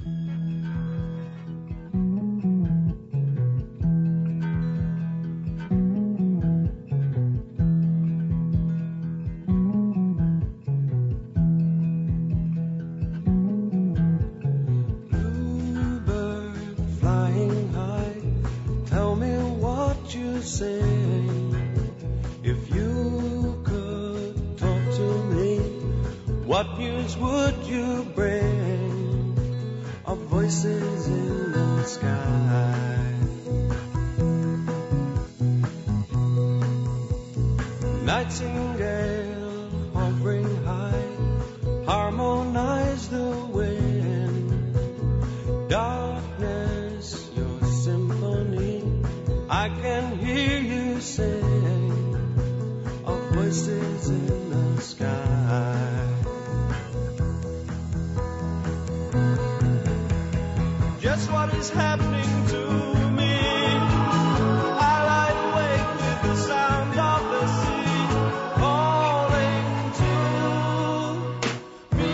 What news would you bring of voices in the sky? nightingale hovering high, harmonize the wind. Darkness, your symphony, I can hear you sing of voices in the sky. Just what is happening to me? I lie awake with the sound of the sea calling to me.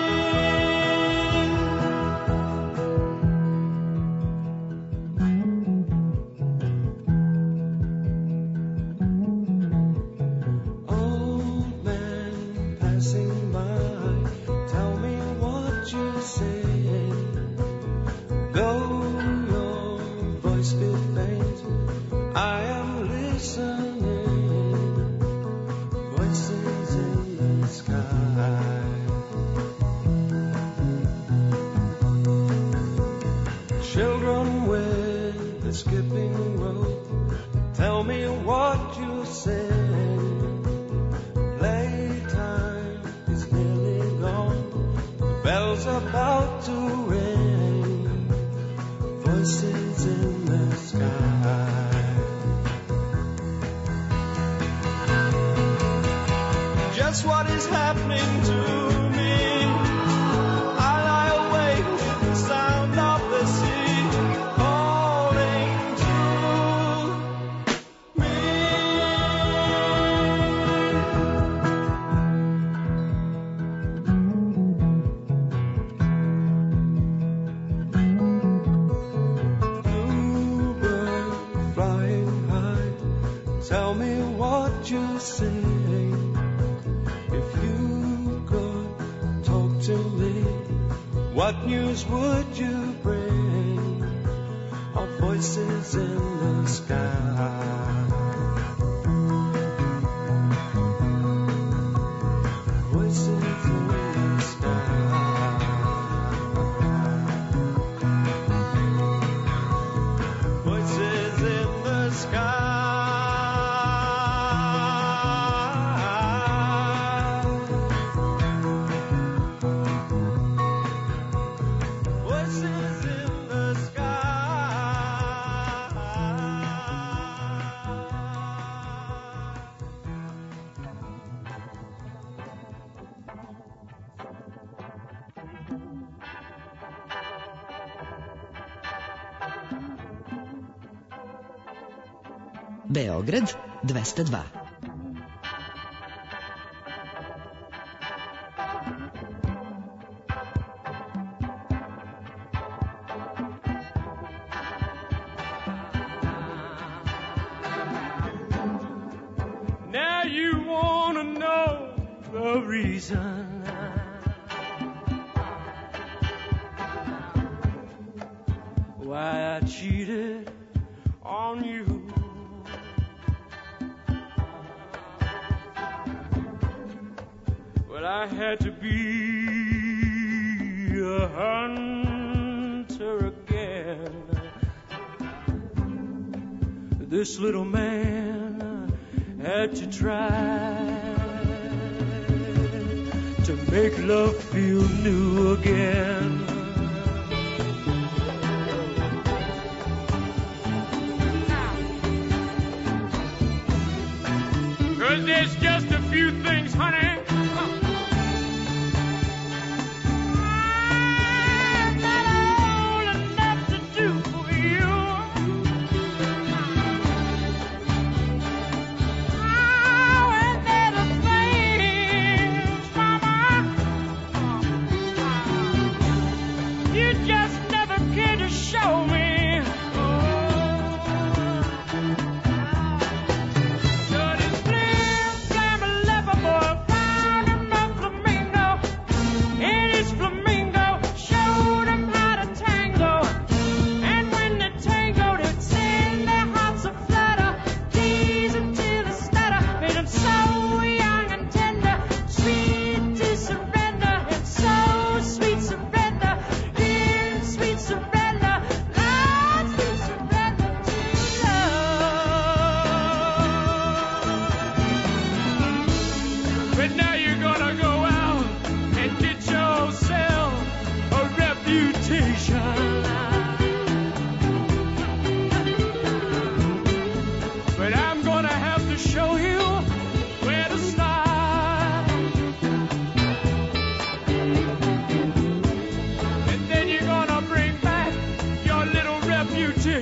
Old man passing by, tell me what you say. Though your voice be faint, I am listening. Voices in the sky. Children with a skipping rope, tell me what you sing. Playtime is nearly gone, the bell's about to ring. Voices in the sky. Just what is happening to me? I lie awake with the sound of the sea calling to me. Flying high, tell me what you sing. If you could talk to me, what news would you bring of voices in the sky? Voices in the sky. Voices in the sky. Voices in the sky. Beograd dvesta dva. Now you wanna know the reason why I cheated on you. Well, I had to be a hunter again. This little man had to try to make love feel new again. 'Cause there's just a few things, honey, I'm not old enough to do for you. Oh, and there are things, mama, you just never cared to show me. Sweet to surrender, and so sweet surrender in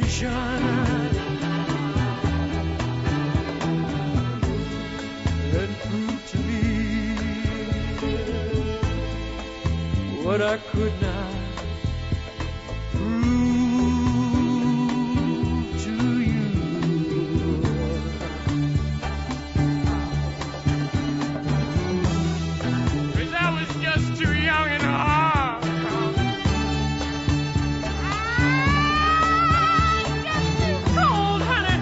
station and prove to me what I could not prove to you. 'Cause I was just too young and hard. Cold, honey.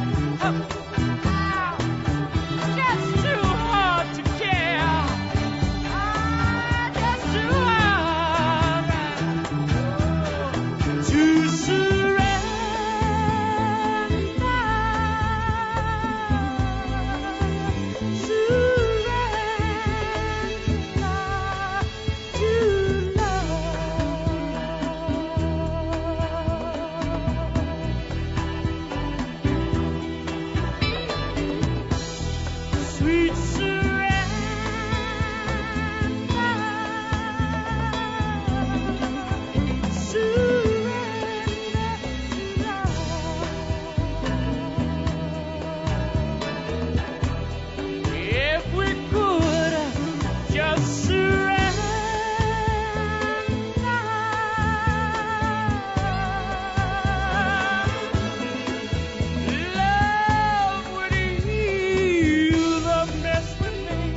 Just too hard to care. Just too hard to surrender. Sweet if we could just surrender, love would heal the mess we made.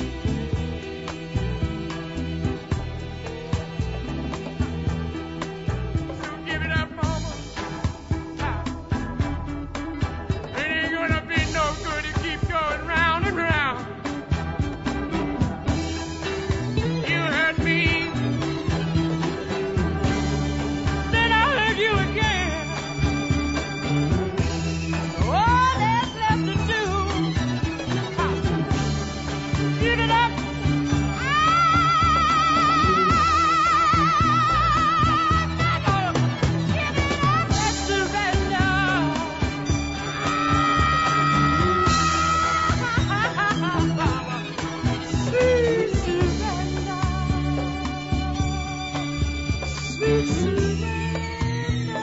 So give it up, mama. It ain't gonna be no good to keep going round and round. You hurt me, then I'll hurt you again. All that's left to do, give it up. Give it up, let's surrender. Sweet surrender, sweet surrender,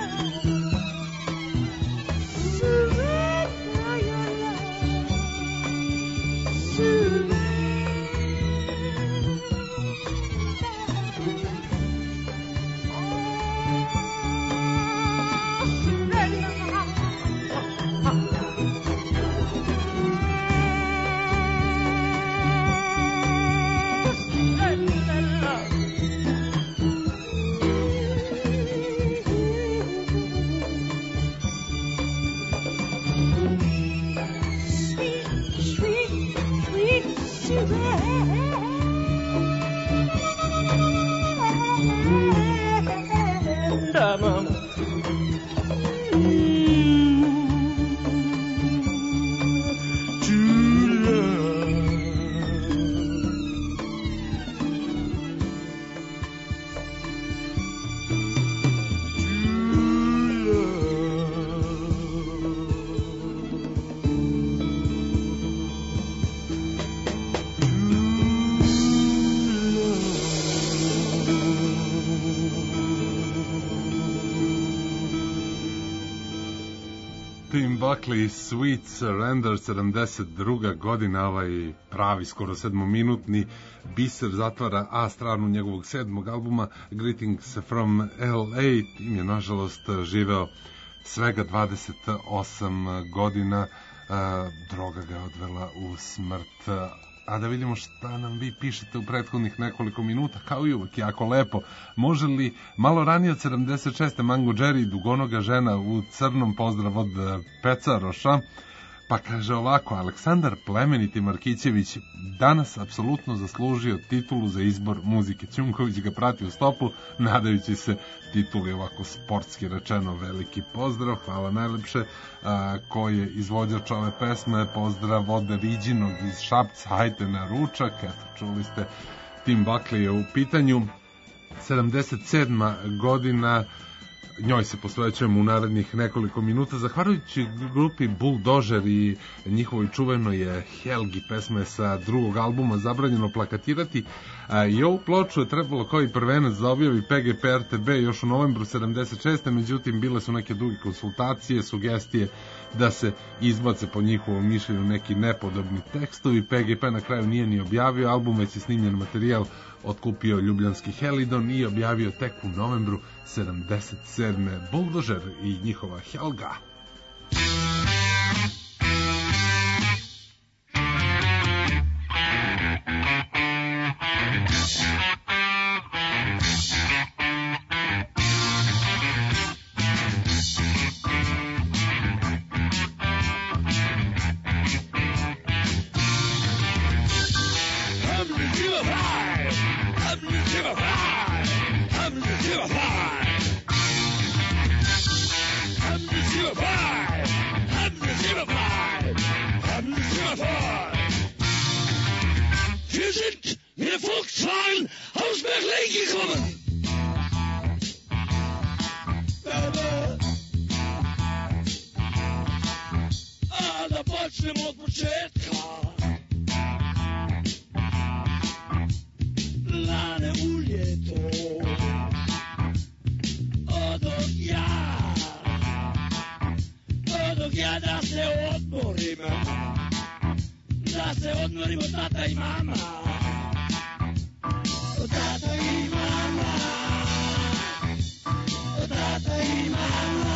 surrender your love, surrender. Sweet, sweet, sweet surrender, mama. To love. Tim Buckley, Sweet Surrender, sedamdeset druga godina, ovaj pravi, skoro sedmominutni biser zatvara A stranu njegovog sedmog albuma Greetings from L A. Tim je, nažalost, živeo svega dvadeset osam godina. Droga ga je odvela u smrt. A da vidimo šta nam vi pišete u prethodnih nekoliko minuta, kao i uvek, jako lepo. Može li malo ranije od sedamdeset šeste Mango Jerry, dugonoga žena u crnom, pozdrav od Pecaroša? Pa kaže ovako, Aleksandar Plemeniti Markićević danas apsolutno zaslužio titulu za izbor muzike. Ćunković ga prati u stopu, nadajući se tituli, ovako sportski rečeno, veliki pozdrav, hvala najlepše. A, ko je izvođač ove pesme? Pozdrav od Riđinog iz Šapca, hajte na ručak. Eto, čuli ste, Tim Buckley je u pitanju. sedamdeset sedma godina, njoj se posvećujemo u narednih nekoliko minuta, zahvaljujući grupi Bulldozer i njihovoj čuvenoj Helgi pesme sa drugog albuma Zabranjeno plakatirati. I ovu ploču je trebalo kao i prvenac da objavi P G P R T B još u novembru sedamdeset šeste. Međutim, bile su neke duge konsultacije, sugestije da se izbace po njihovom mišljenju neki nepodobni tekstovi. P G P na kraju nije ni objavio album, već je snimljen materijal otkupio ljubljanski Helidon i objavio tek u novembru sedamdeset sedme. Bulldozer i njihova Helga. Wir sind mit der Volkswagen aus Berlin gekommen. A da počnemo od početka. Lane u ljeto. Odog ja. Odog ja da se odmorim. Da se odmorimo tata i mama. Tata i mama. Tata i mama.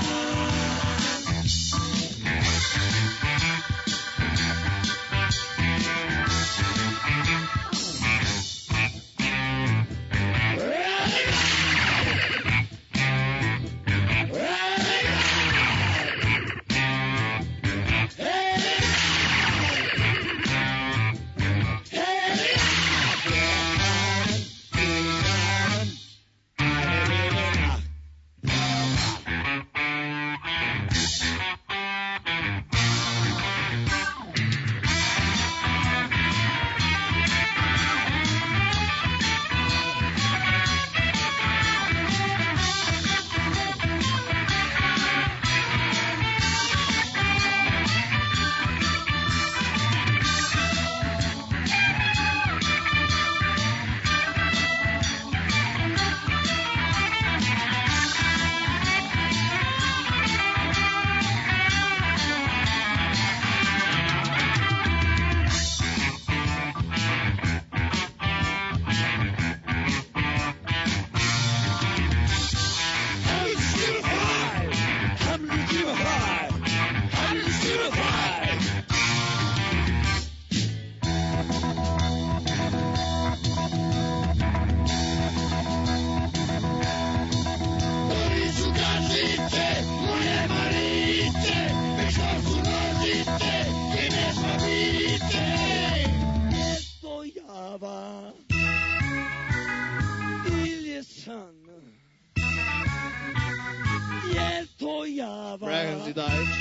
Sprechen Sie Deutsch?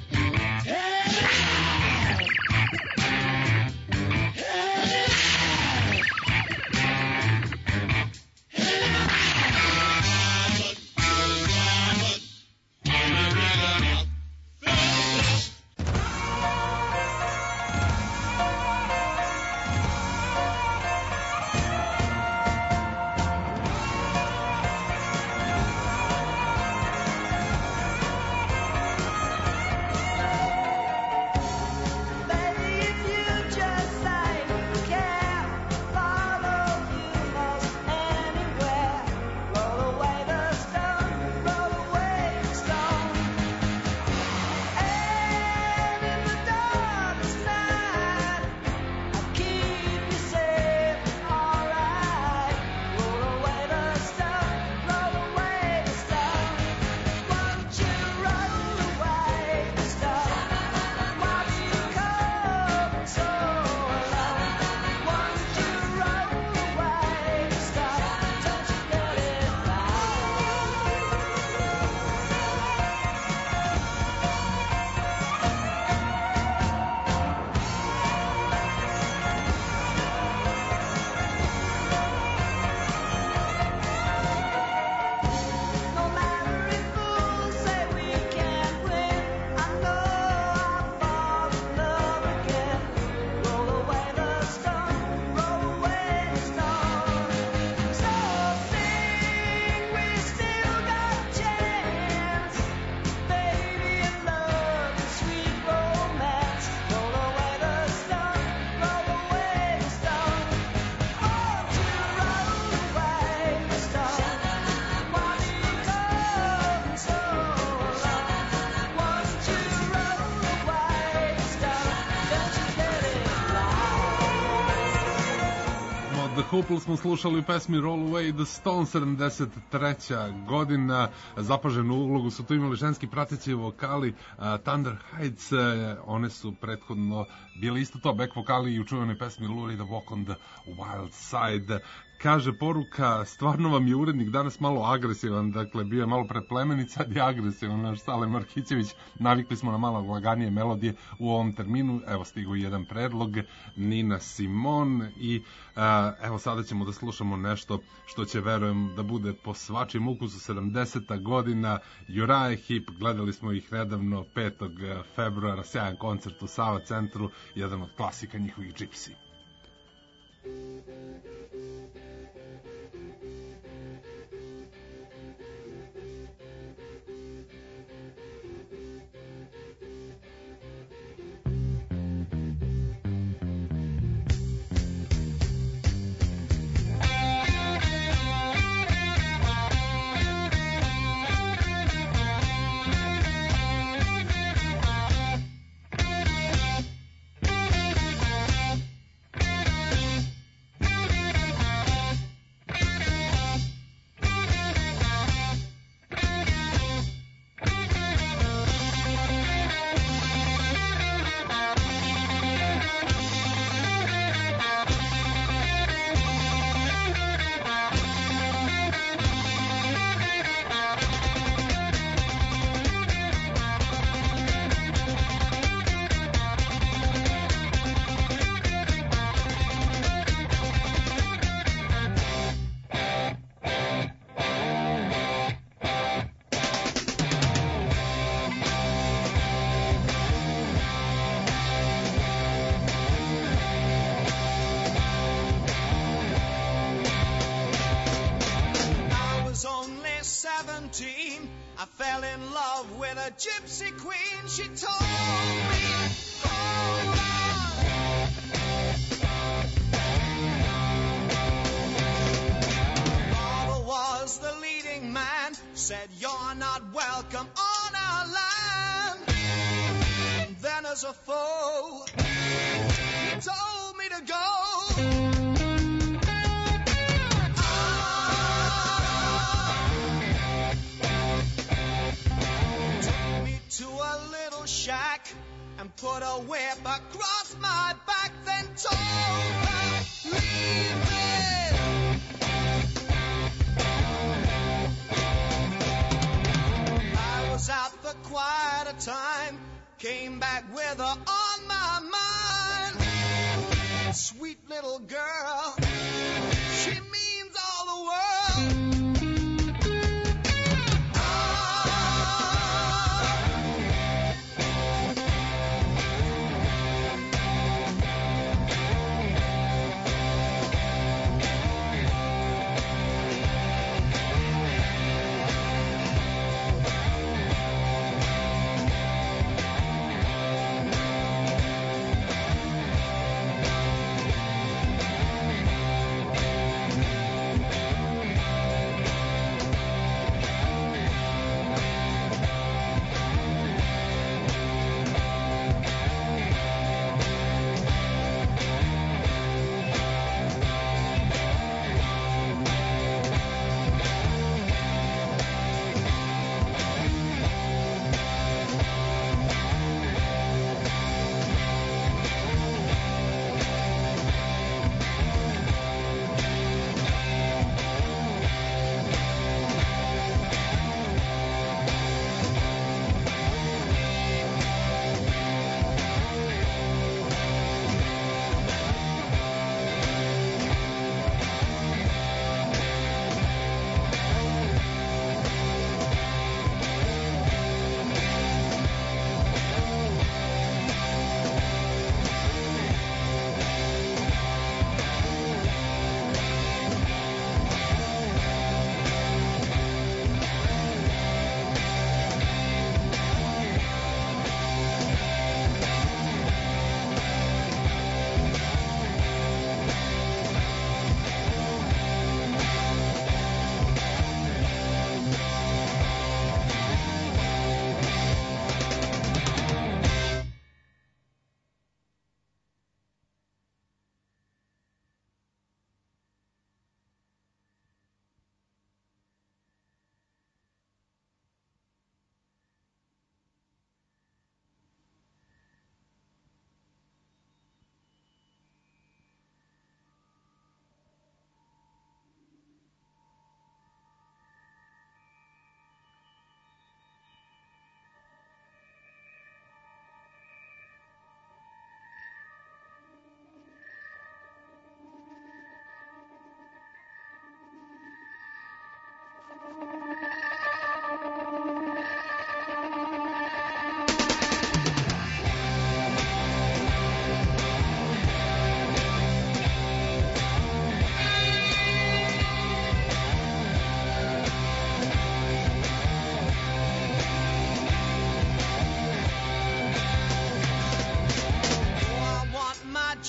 Hey! Hoople smo slušali u pesmi Roll Away the Stone, sedamdeset treća godina. Zapaženu ulogu su tu imali ženski prateći vokali uh, Thunder Heights. Uh, one su prethodno bili isto to back vokali i u čuvenoj pesmi Lurid the Walk on the Wild Side. Kaže poruka, stvarno vam je urednik danas malo agresivan, dakle bio je malo preplemenit, sad je agresivan naš Sale Markićević, navikli smo na malo laganije melodije u ovom terminu. Evo stigu jedan predlog, Nina Simone i uh, evo sada ćemo da slušamo nešto što će, verujem, da bude po svačim ukusu. Sedamdeseta godina, Uriah Heep, gledali smo ih nedavno petog februara, sjajan koncert u Sava centru, jedan od klasika njihovih Gypsy. I fell in love with a gypsy queen. She told me, hold on. Father was the leading man, said you're not welcome on our land. And then as a foe, he told me to go. To a little shack and put a whip across my back, then told her, leave me. I was out for quite a time, came back with her on my mind. Sweet little girl, she means all the world.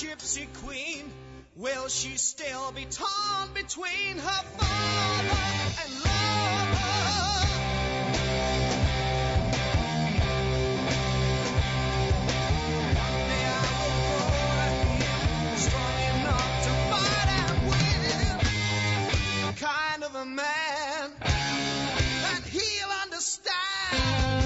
gypsy queen? Will she still be torn between her father and lover? One day I will grow again, strong enough to fight and win. Kind of a man that he'll understand.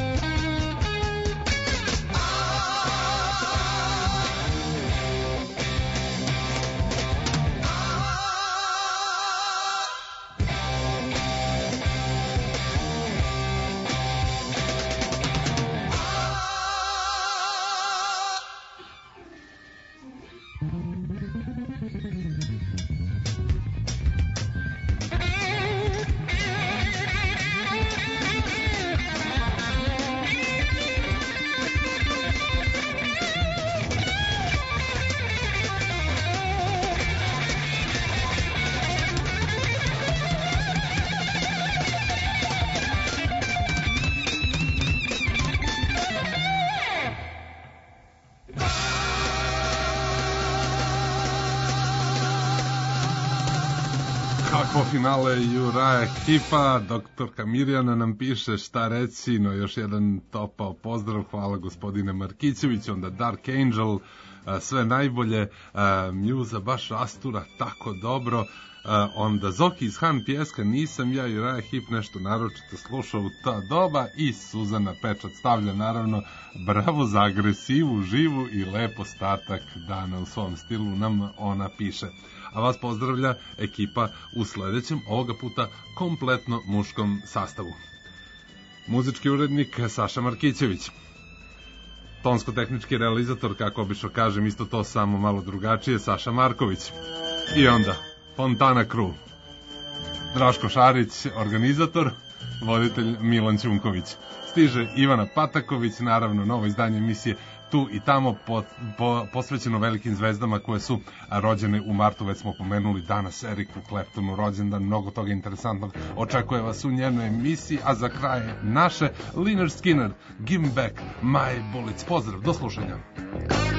Po finale Juraja Heepa, doktorka Mirjana nam piše šta reći, no još jedan topao pozdrav, hvala gospodine Markićević, onda Dark Angel, sve najbolje, Mjuza baš rastura tako dobro, onda Zoki iz Han Pjeska, nisam ja Juraja Heep nešto naročito slušao u ta doba, i Suzana Pečat stavlja naravno bravo za agresivu, živu i lep ostatak dana u svom stilu, nam ona piše. A vas pozdravlja ekipa u sledećem, ovoga puta kompletno muškom sastavu. Muzički urednik Saša Markićević, tonsko-tehnički realizator, kako obično kažem, isto to samo malo drugačije, Saša Marković. I onda Fontana Crew, Draško Šarić, organizator, voditelj Milan Ćunković. Stiže Ivana Pataković, naravno novo izdanje emisije Tu i tamo, po, po, posvećeno velikim zvezdama koje su rođene u martu, već smo pomenuli danas Eriku Claptonu rođendan, mnogo toga interesantnog očekuje vas u njenoj emisiji, a za kraj naše Lynyrd Skynyrd, Give Me Back My Bullets. Pozdrav, do slušanja.